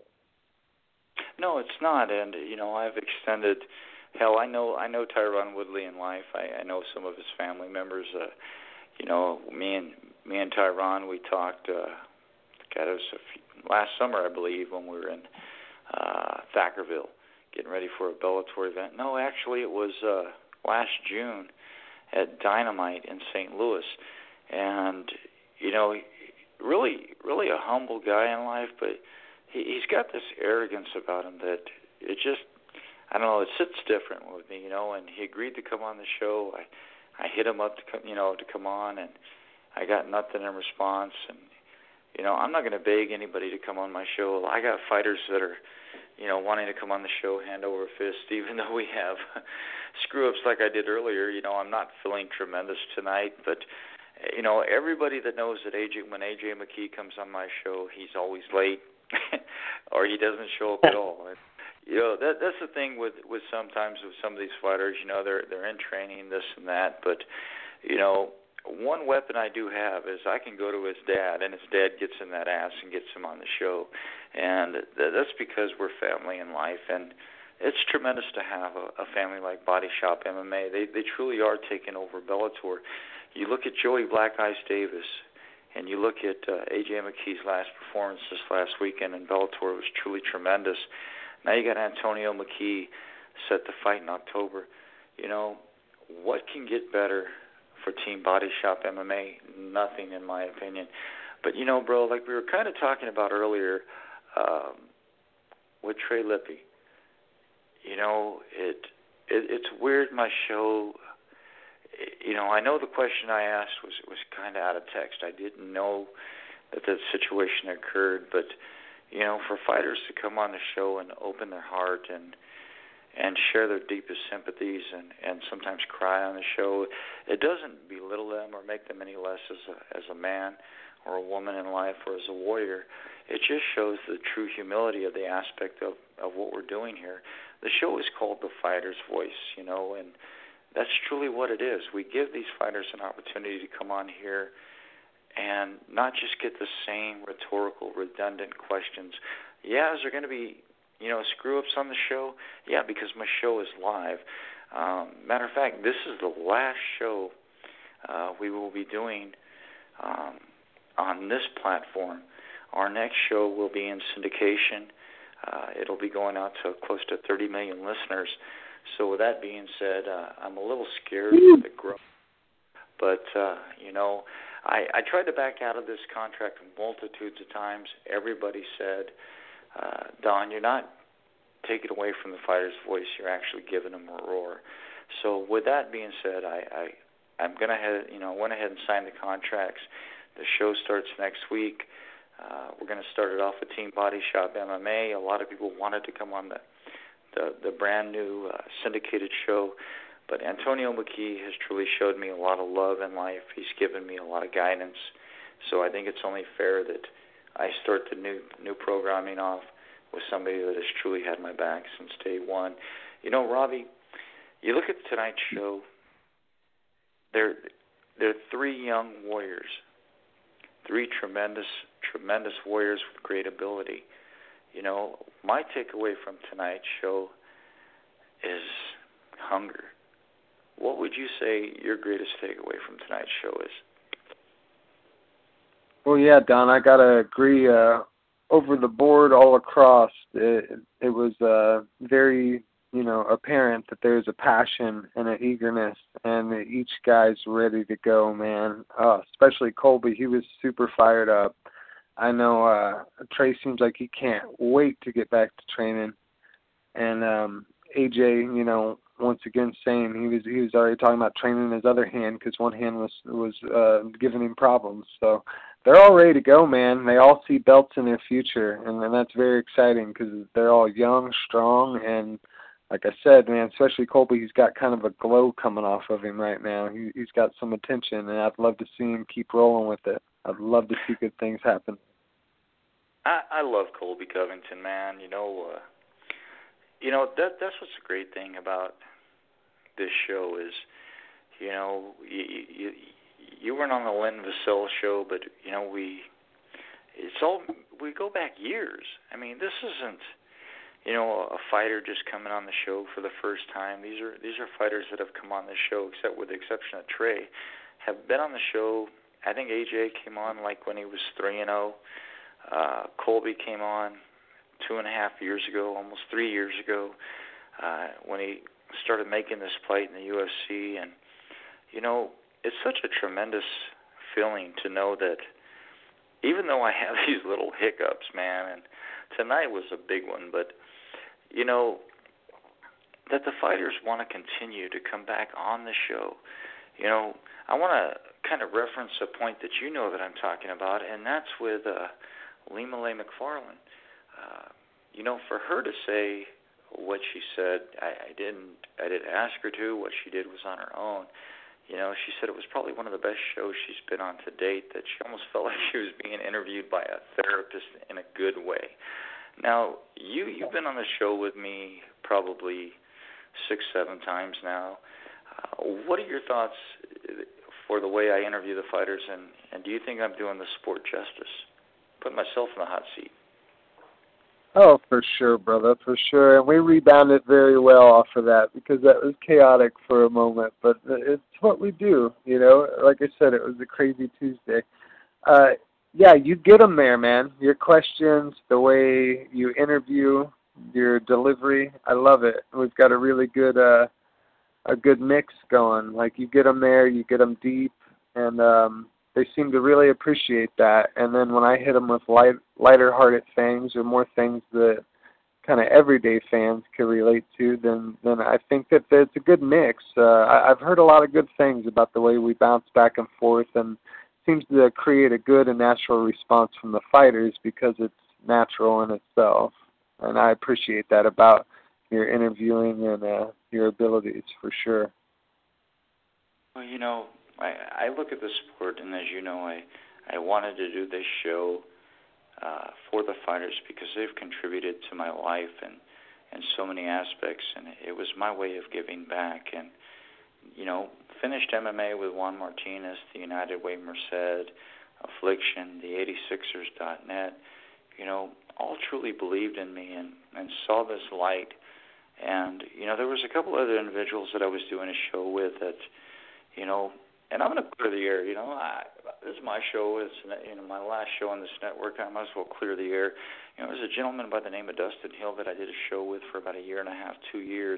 No, it's not, and you know, I've extended. Hell, I know Tyron Woodley in life. I know some of his family members. You know, me and Tyron, we talked. God, it was last summer, I believe, when we were in Thackerville, getting ready for a Bellator event. No, actually, it was last June at Dynamite in St. Louis, and you know, really a humble guy in life, but he's got this arrogance about him that it just, I don't know, it sits different with me, you know. And he agreed to come on the show. I hit him up to come on, and I got nothing in response. And you know, I'm not going to beg anybody to come on my show. I got fighters that are, you know, wanting to come on the show hand over fist, even though we have screw-ups like I did earlier. You know, I'm not feeling tremendous tonight, but, you know, everybody that knows that when AJ McKee comes on my show, he's always late or he doesn't show up at all. And, you know, that's the thing with sometimes with some of these fighters, you know, they're in training, this and that, but, you know, one weapon I do have is I can go to his dad, and his dad gets in that ass and gets him on the show. And that's because we're family in life, and it's tremendous to have a family like Body Shop MMA. They truly are taking over Bellator. You look at Joey Black Ice Davis, and you look at AJ McKee's last performance this last weekend in Bellator. It was truly tremendous. Now you got Antonio McKee set to fight in October. You know, what can get better for Team Body Shop MMA? Nothing, in my opinion. But, you know, bro, like we were kind of talking about earlier with Trey Lippe, you know, it's weird my show, you know, I know the question I asked was kind of out of text. I didn't know that situation occurred, but, you know, for fighters to come on the show and open their heart and share their deepest sympathies and sometimes cry on the show, it doesn't belittle them or make them any less as a man or a woman in life or as a warrior. It just shows the true humility of the aspect of what we're doing here. The show is called The Fighter's Voice, you know, and that's truly what it is. We give these fighters an opportunity to come on here and not just get the same rhetorical, redundant questions. Yeah, is there going to be, you know, screw-ups on the show? Yeah, because my show is live. Matter of fact, this is the last show we will be doing on this platform. Our next show will be in syndication. It'll be going out to close to 30 million listeners. So with that being said, I'm a little scared of the growth. But, you know, I tried to back out of this contract multitudes of times. Everybody said, Don, you're not taking away from the fighter's voice. You're actually giving them a roar. So with that being said, I'm going to went ahead and signed the contracts. The show starts next week. We're going to start it off with Team Body Shop MMA. A lot of people wanted to come on the brand new syndicated show, But Antonio McKee has truly showed me a lot of love in life. He's given me a lot of guidance. So I think it's only fair that I start the new programming off with somebody that has truly had my back since day one. You know, Robbie, you look at the Tonight Show, they're three young warriors, three tremendous warriors with great ability. You know, my takeaway from tonight's show is hunger. What would you say your greatest takeaway from tonight's show is? Well, yeah, Don, I gotta agree. Over the board, all across, it was very, apparent that there's a passion and an eagerness, and that each guy's ready to go, man. Especially Colby, he was super fired up. I know Trey seems like he can't wait to get back to training, and AJ, once again saying he was already talking about training his other hand because one hand was giving him problems. So they're all ready to go, man. They all see belts in their future, and that's very exciting because they're all young, strong, and like I said, man, especially Colby, he's got kind of a glow coming off of him right now. He's got some attention, and I'd love to see him keep rolling with it. I'd love to see good things happen. I love Colby Covington, man. That's what's a great thing about this show is, you weren't on the Lynn Vassell show, but we go back years. I mean, this isn't a fighter just coming on the show for the first time. These are fighters that have come on the show, except with the exception of Trey, have been on the show. I think AJ came on like when he was 3-0. Colby came on 2.5 years ago, almost 3 years ago, when he started making this fight in the UFC. And, it's such a tremendous feeling to know that even though I have these little hiccups, man, and tonight was a big one, but, that the fighters want to continue to come back on the show. I want to kind of reference a point that that I'm talking about, and that's with Lima Lay McFarland. For her to say what she said, I didn't ask her to. What she did was on her own. She said it was probably one of the best shows she's been on to date, that she almost felt like she was being interviewed by a therapist in a good way. Now, you've been on the show with me probably 6-7 times now. What are your thoughts for the way I interview the fighters, and do you think I'm doing the sport justice? Put myself in the hot seat. Oh, for sure, brother, for sure. And we rebounded very well off of that because that was chaotic for a moment. But it's what we do, Like I said, it was a crazy Tuesday. Yeah, you get them there, man. Your questions, the way you interview, your delivery, I love it. We've got a really good a good mix going. Like, you get them there, you get them deep, and they seem to really appreciate that. And then when I hit them with lighter-hearted things or more things that kind of everyday fans can relate to, then I think that it's a good mix. I've heard a lot of good things about the way we bounce back and forth, and seems to create a good and natural response from the fighters because it's natural in itself. And I appreciate that about your interviewing and your abilities, for sure. Well, I look at the sport, and as you know, I wanted to do this show for the fighters because they've contributed to my life and in so many aspects, and it was my way of giving back. And, finished MMA with Juan Martinez, the United Way Merced, Affliction, the 86ers.net, all truly believed in me and saw this light. And, there was a couple other individuals that I was doing a show with that, and I'm going to clear the air. This is my show. It's my last show on this network. I might as well clear the air. There's a gentleman by the name of Dustin Hill that I did a show with for about 1.5 years, 2 years.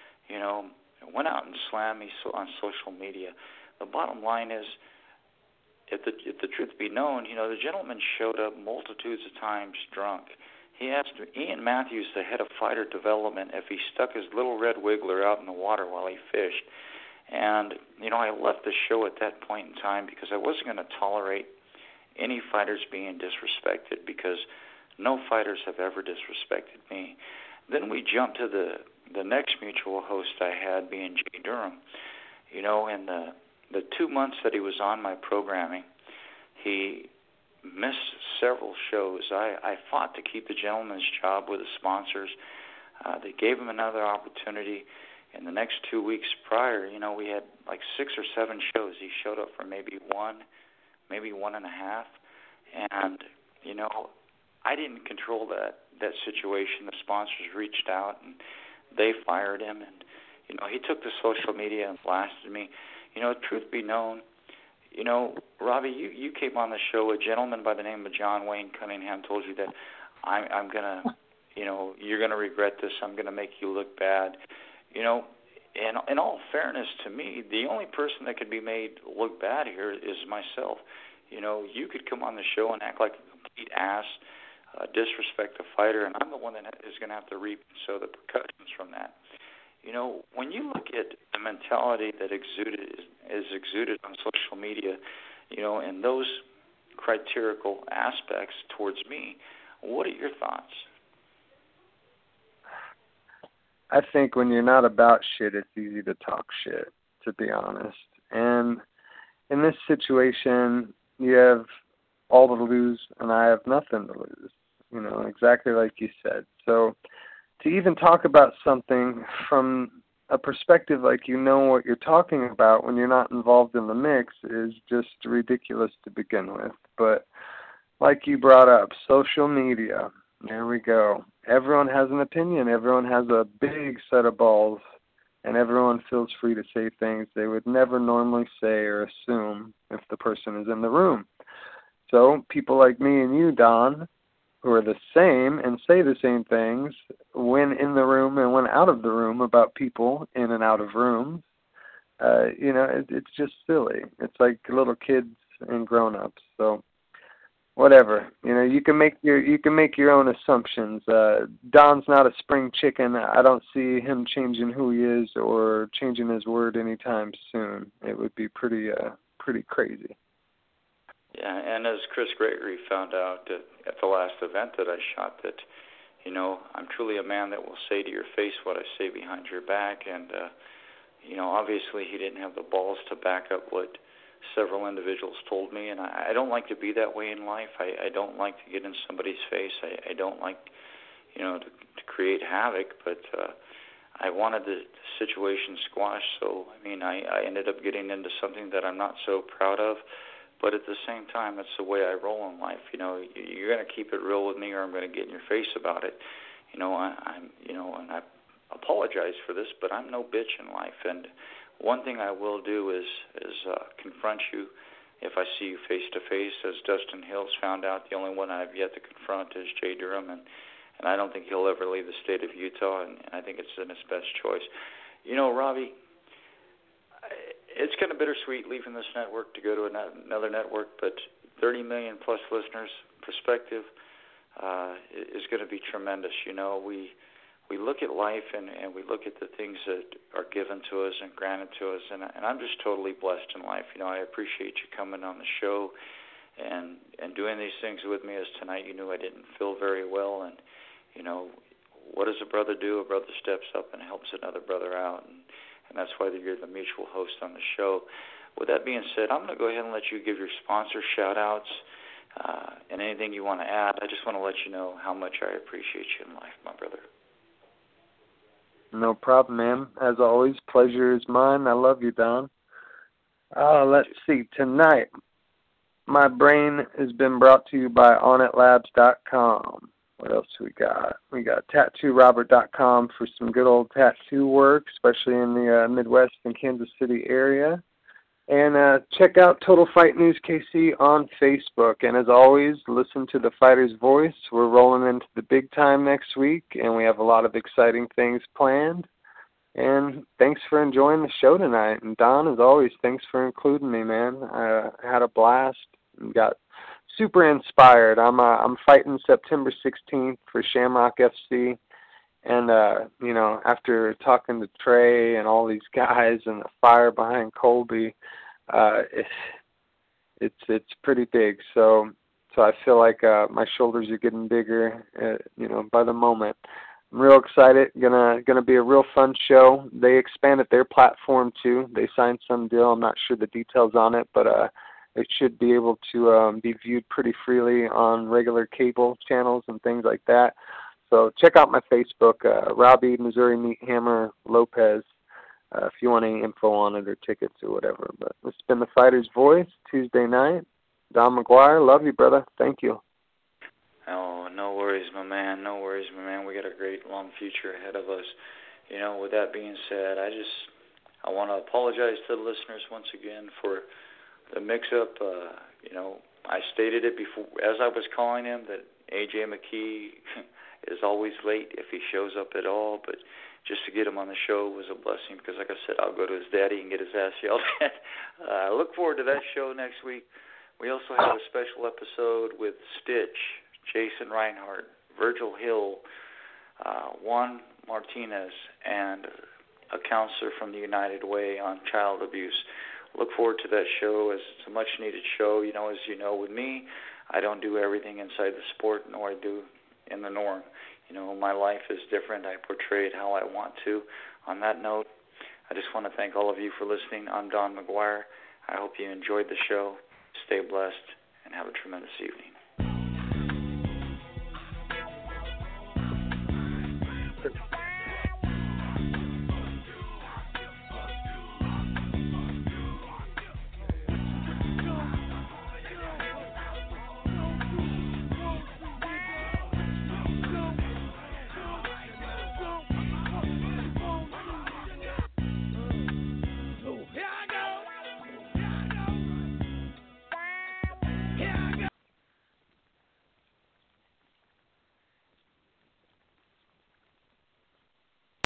Went out and slammed me on social media. The bottom line is, if the truth be known, the gentleman showed up multitudes of times drunk. He asked Ian Matthews, the head of fighter development, if he stuck his little red wiggler out in the water while he fished. And, I left the show at that point in time because I wasn't going to tolerate any fighters being disrespected, because no fighters have ever disrespected me. Then we jumped to the the next mutual host I had being Jay Durham. You know, in the 2 months that he was on my programming, he missed several shows. I fought to keep the gentleman's job with the sponsors. They gave him another opportunity. In the next 2 weeks prior, you know, we had like 6 or 7 shows. He showed up for maybe one, maybe 1.5. And, you know, I didn't control that situation. The sponsors reached out and they fired him. And, you know, he took to social media and blasted me. You know, truth be known, you know, Robbie, you came on the show. A gentleman by the name of John Wayne Cunningham told you that I'm going to, you know, you're going to regret this. I'm going to make you look bad. You know, and in all fairness to me, the only person that could be made look bad here is myself. You know, you could come on the show and act like a complete ass, disrespect the fighter, and I'm the one that is going to have to reap the repercussions from that. You know, when you look at the mentality that is exuded on social media, you know, and those criterical aspects towards me, what are your thoughts? I think when you're not about shit, it's easy to talk shit, to be honest. And in this situation, you have all to lose, and I have nothing to lose, you know, exactly like you said. So to even talk about something from a perspective like you know what you're talking about when you're not involved in the mix is just ridiculous to begin with. But like you brought up, social media, there we go. Everyone has an opinion. Everyone has a big set of balls, and everyone feels free to say things they would never normally say or assume if the person is in the room. So people like me and you, Don, who are the same and say the same things when in the room and when out of the room about people in and out of rooms, you know, it's just silly. It's like little kids and grown-ups. So whatever, you know, you can make your own assumptions. Don's not a spring chicken. I don't see him changing who he is or changing his word anytime soon. It would be pretty crazy. Yeah, and as Chris Gregory found out at the last event that I shot, that, you know, I'm truly a man that will say to your face what I say behind your back. And, you know, obviously he didn't have the balls to back up what several individuals told me, and I don't like to be that way in life. I don't like to get in somebody's face. I don't like, you know, to create havoc, but I wanted the situation squashed, so, I mean, I ended up getting into something that I'm not so proud of, but at the same time, it's the way I roll in life. You know, you're going to keep it real with me or I'm going to get in your face about it. You know, I'm, you know, and I apologize for this, but I'm no bitch in life, and one thing I will do is confront you if I see you face to face. As Dustin Hills found out, the only one I've yet to confront is Jay Durham, and I don't think he'll ever leave the state of Utah, and I think it's in his best choice. You know, Robbie, it's kind of bittersweet leaving this network to go to another network, but 30 million plus listeners, perspective is going to be tremendous. You know, we look at life and we look at the things that are given to us and granted to us, and I'm just totally blessed in life. You know, I appreciate you coming on the show and doing these things with me. As tonight, you knew I didn't feel very well, and, you know, what does a brother do? A brother steps up and helps another brother out, and that's why you're the mutual host on the show. With that being said, I'm going to go ahead and let you give your sponsor shout-outs and anything you want to add. I just want to let you know how much I appreciate you in life, my brother. No problem, man. As always, pleasure is mine. I love you, Don. Let's see. Tonight, my brain has been brought to you by OnItLabs.com. What else we got? We got TattooRobert.com for some good old tattoo work, especially in the Midwest and Kansas City area. And check out Total Fight News KC on Facebook. And as always, listen to the fighter's voice. We're rolling into the big time next week, and we have a lot of exciting things planned. And thanks for enjoying the show tonight. And Don, as always, thanks for including me, man. I had a blast and got super inspired. I'm fighting September 16th for Shamrock FC. And, you know, after talking to Trey and all these guys and the fire behind Colby, it's pretty big. So I feel like my shoulders are getting bigger, you know, by the moment. I'm real excited. Gonna be a real fun show. They expanded their platform too. They signed some deal. I'm not sure the details on it, but it should be able to be viewed pretty freely on regular cable channels and things like that. So check out my Facebook, Robbie Missouri Meat Hammer Lopez, if you want any info on it or tickets or whatever. But it's been the Fighter's Voice Tuesday night. Don McGuire, love you, brother. Thank you. Oh, no worries, my man. No worries, my man. We got a great long future ahead of us. You know, with that being said, I want to apologize to the listeners once again for the mix-up. You know, I stated it before as I was calling him that A.J. McKee is always late if he shows up at all, but just to get him on the show was a blessing because, like I said, I'll go to his daddy and get his ass yelled at. I look forward to that show next week. We also have a special episode with Stitch, Jason Reinhardt, Virgil Hill, Juan Martinez, and a counselor from the United Way on child abuse. Look forward to that show as it's a much-needed show. You know, as you know, with me, I don't do everything inside the sport, nor I do in the norm. You know, my life is different. I portray it how I want to. On that note, I just want to thank all of you for listening. I'm Don McGuire. I hope you enjoyed the show. Stay blessed and have a tremendous evening.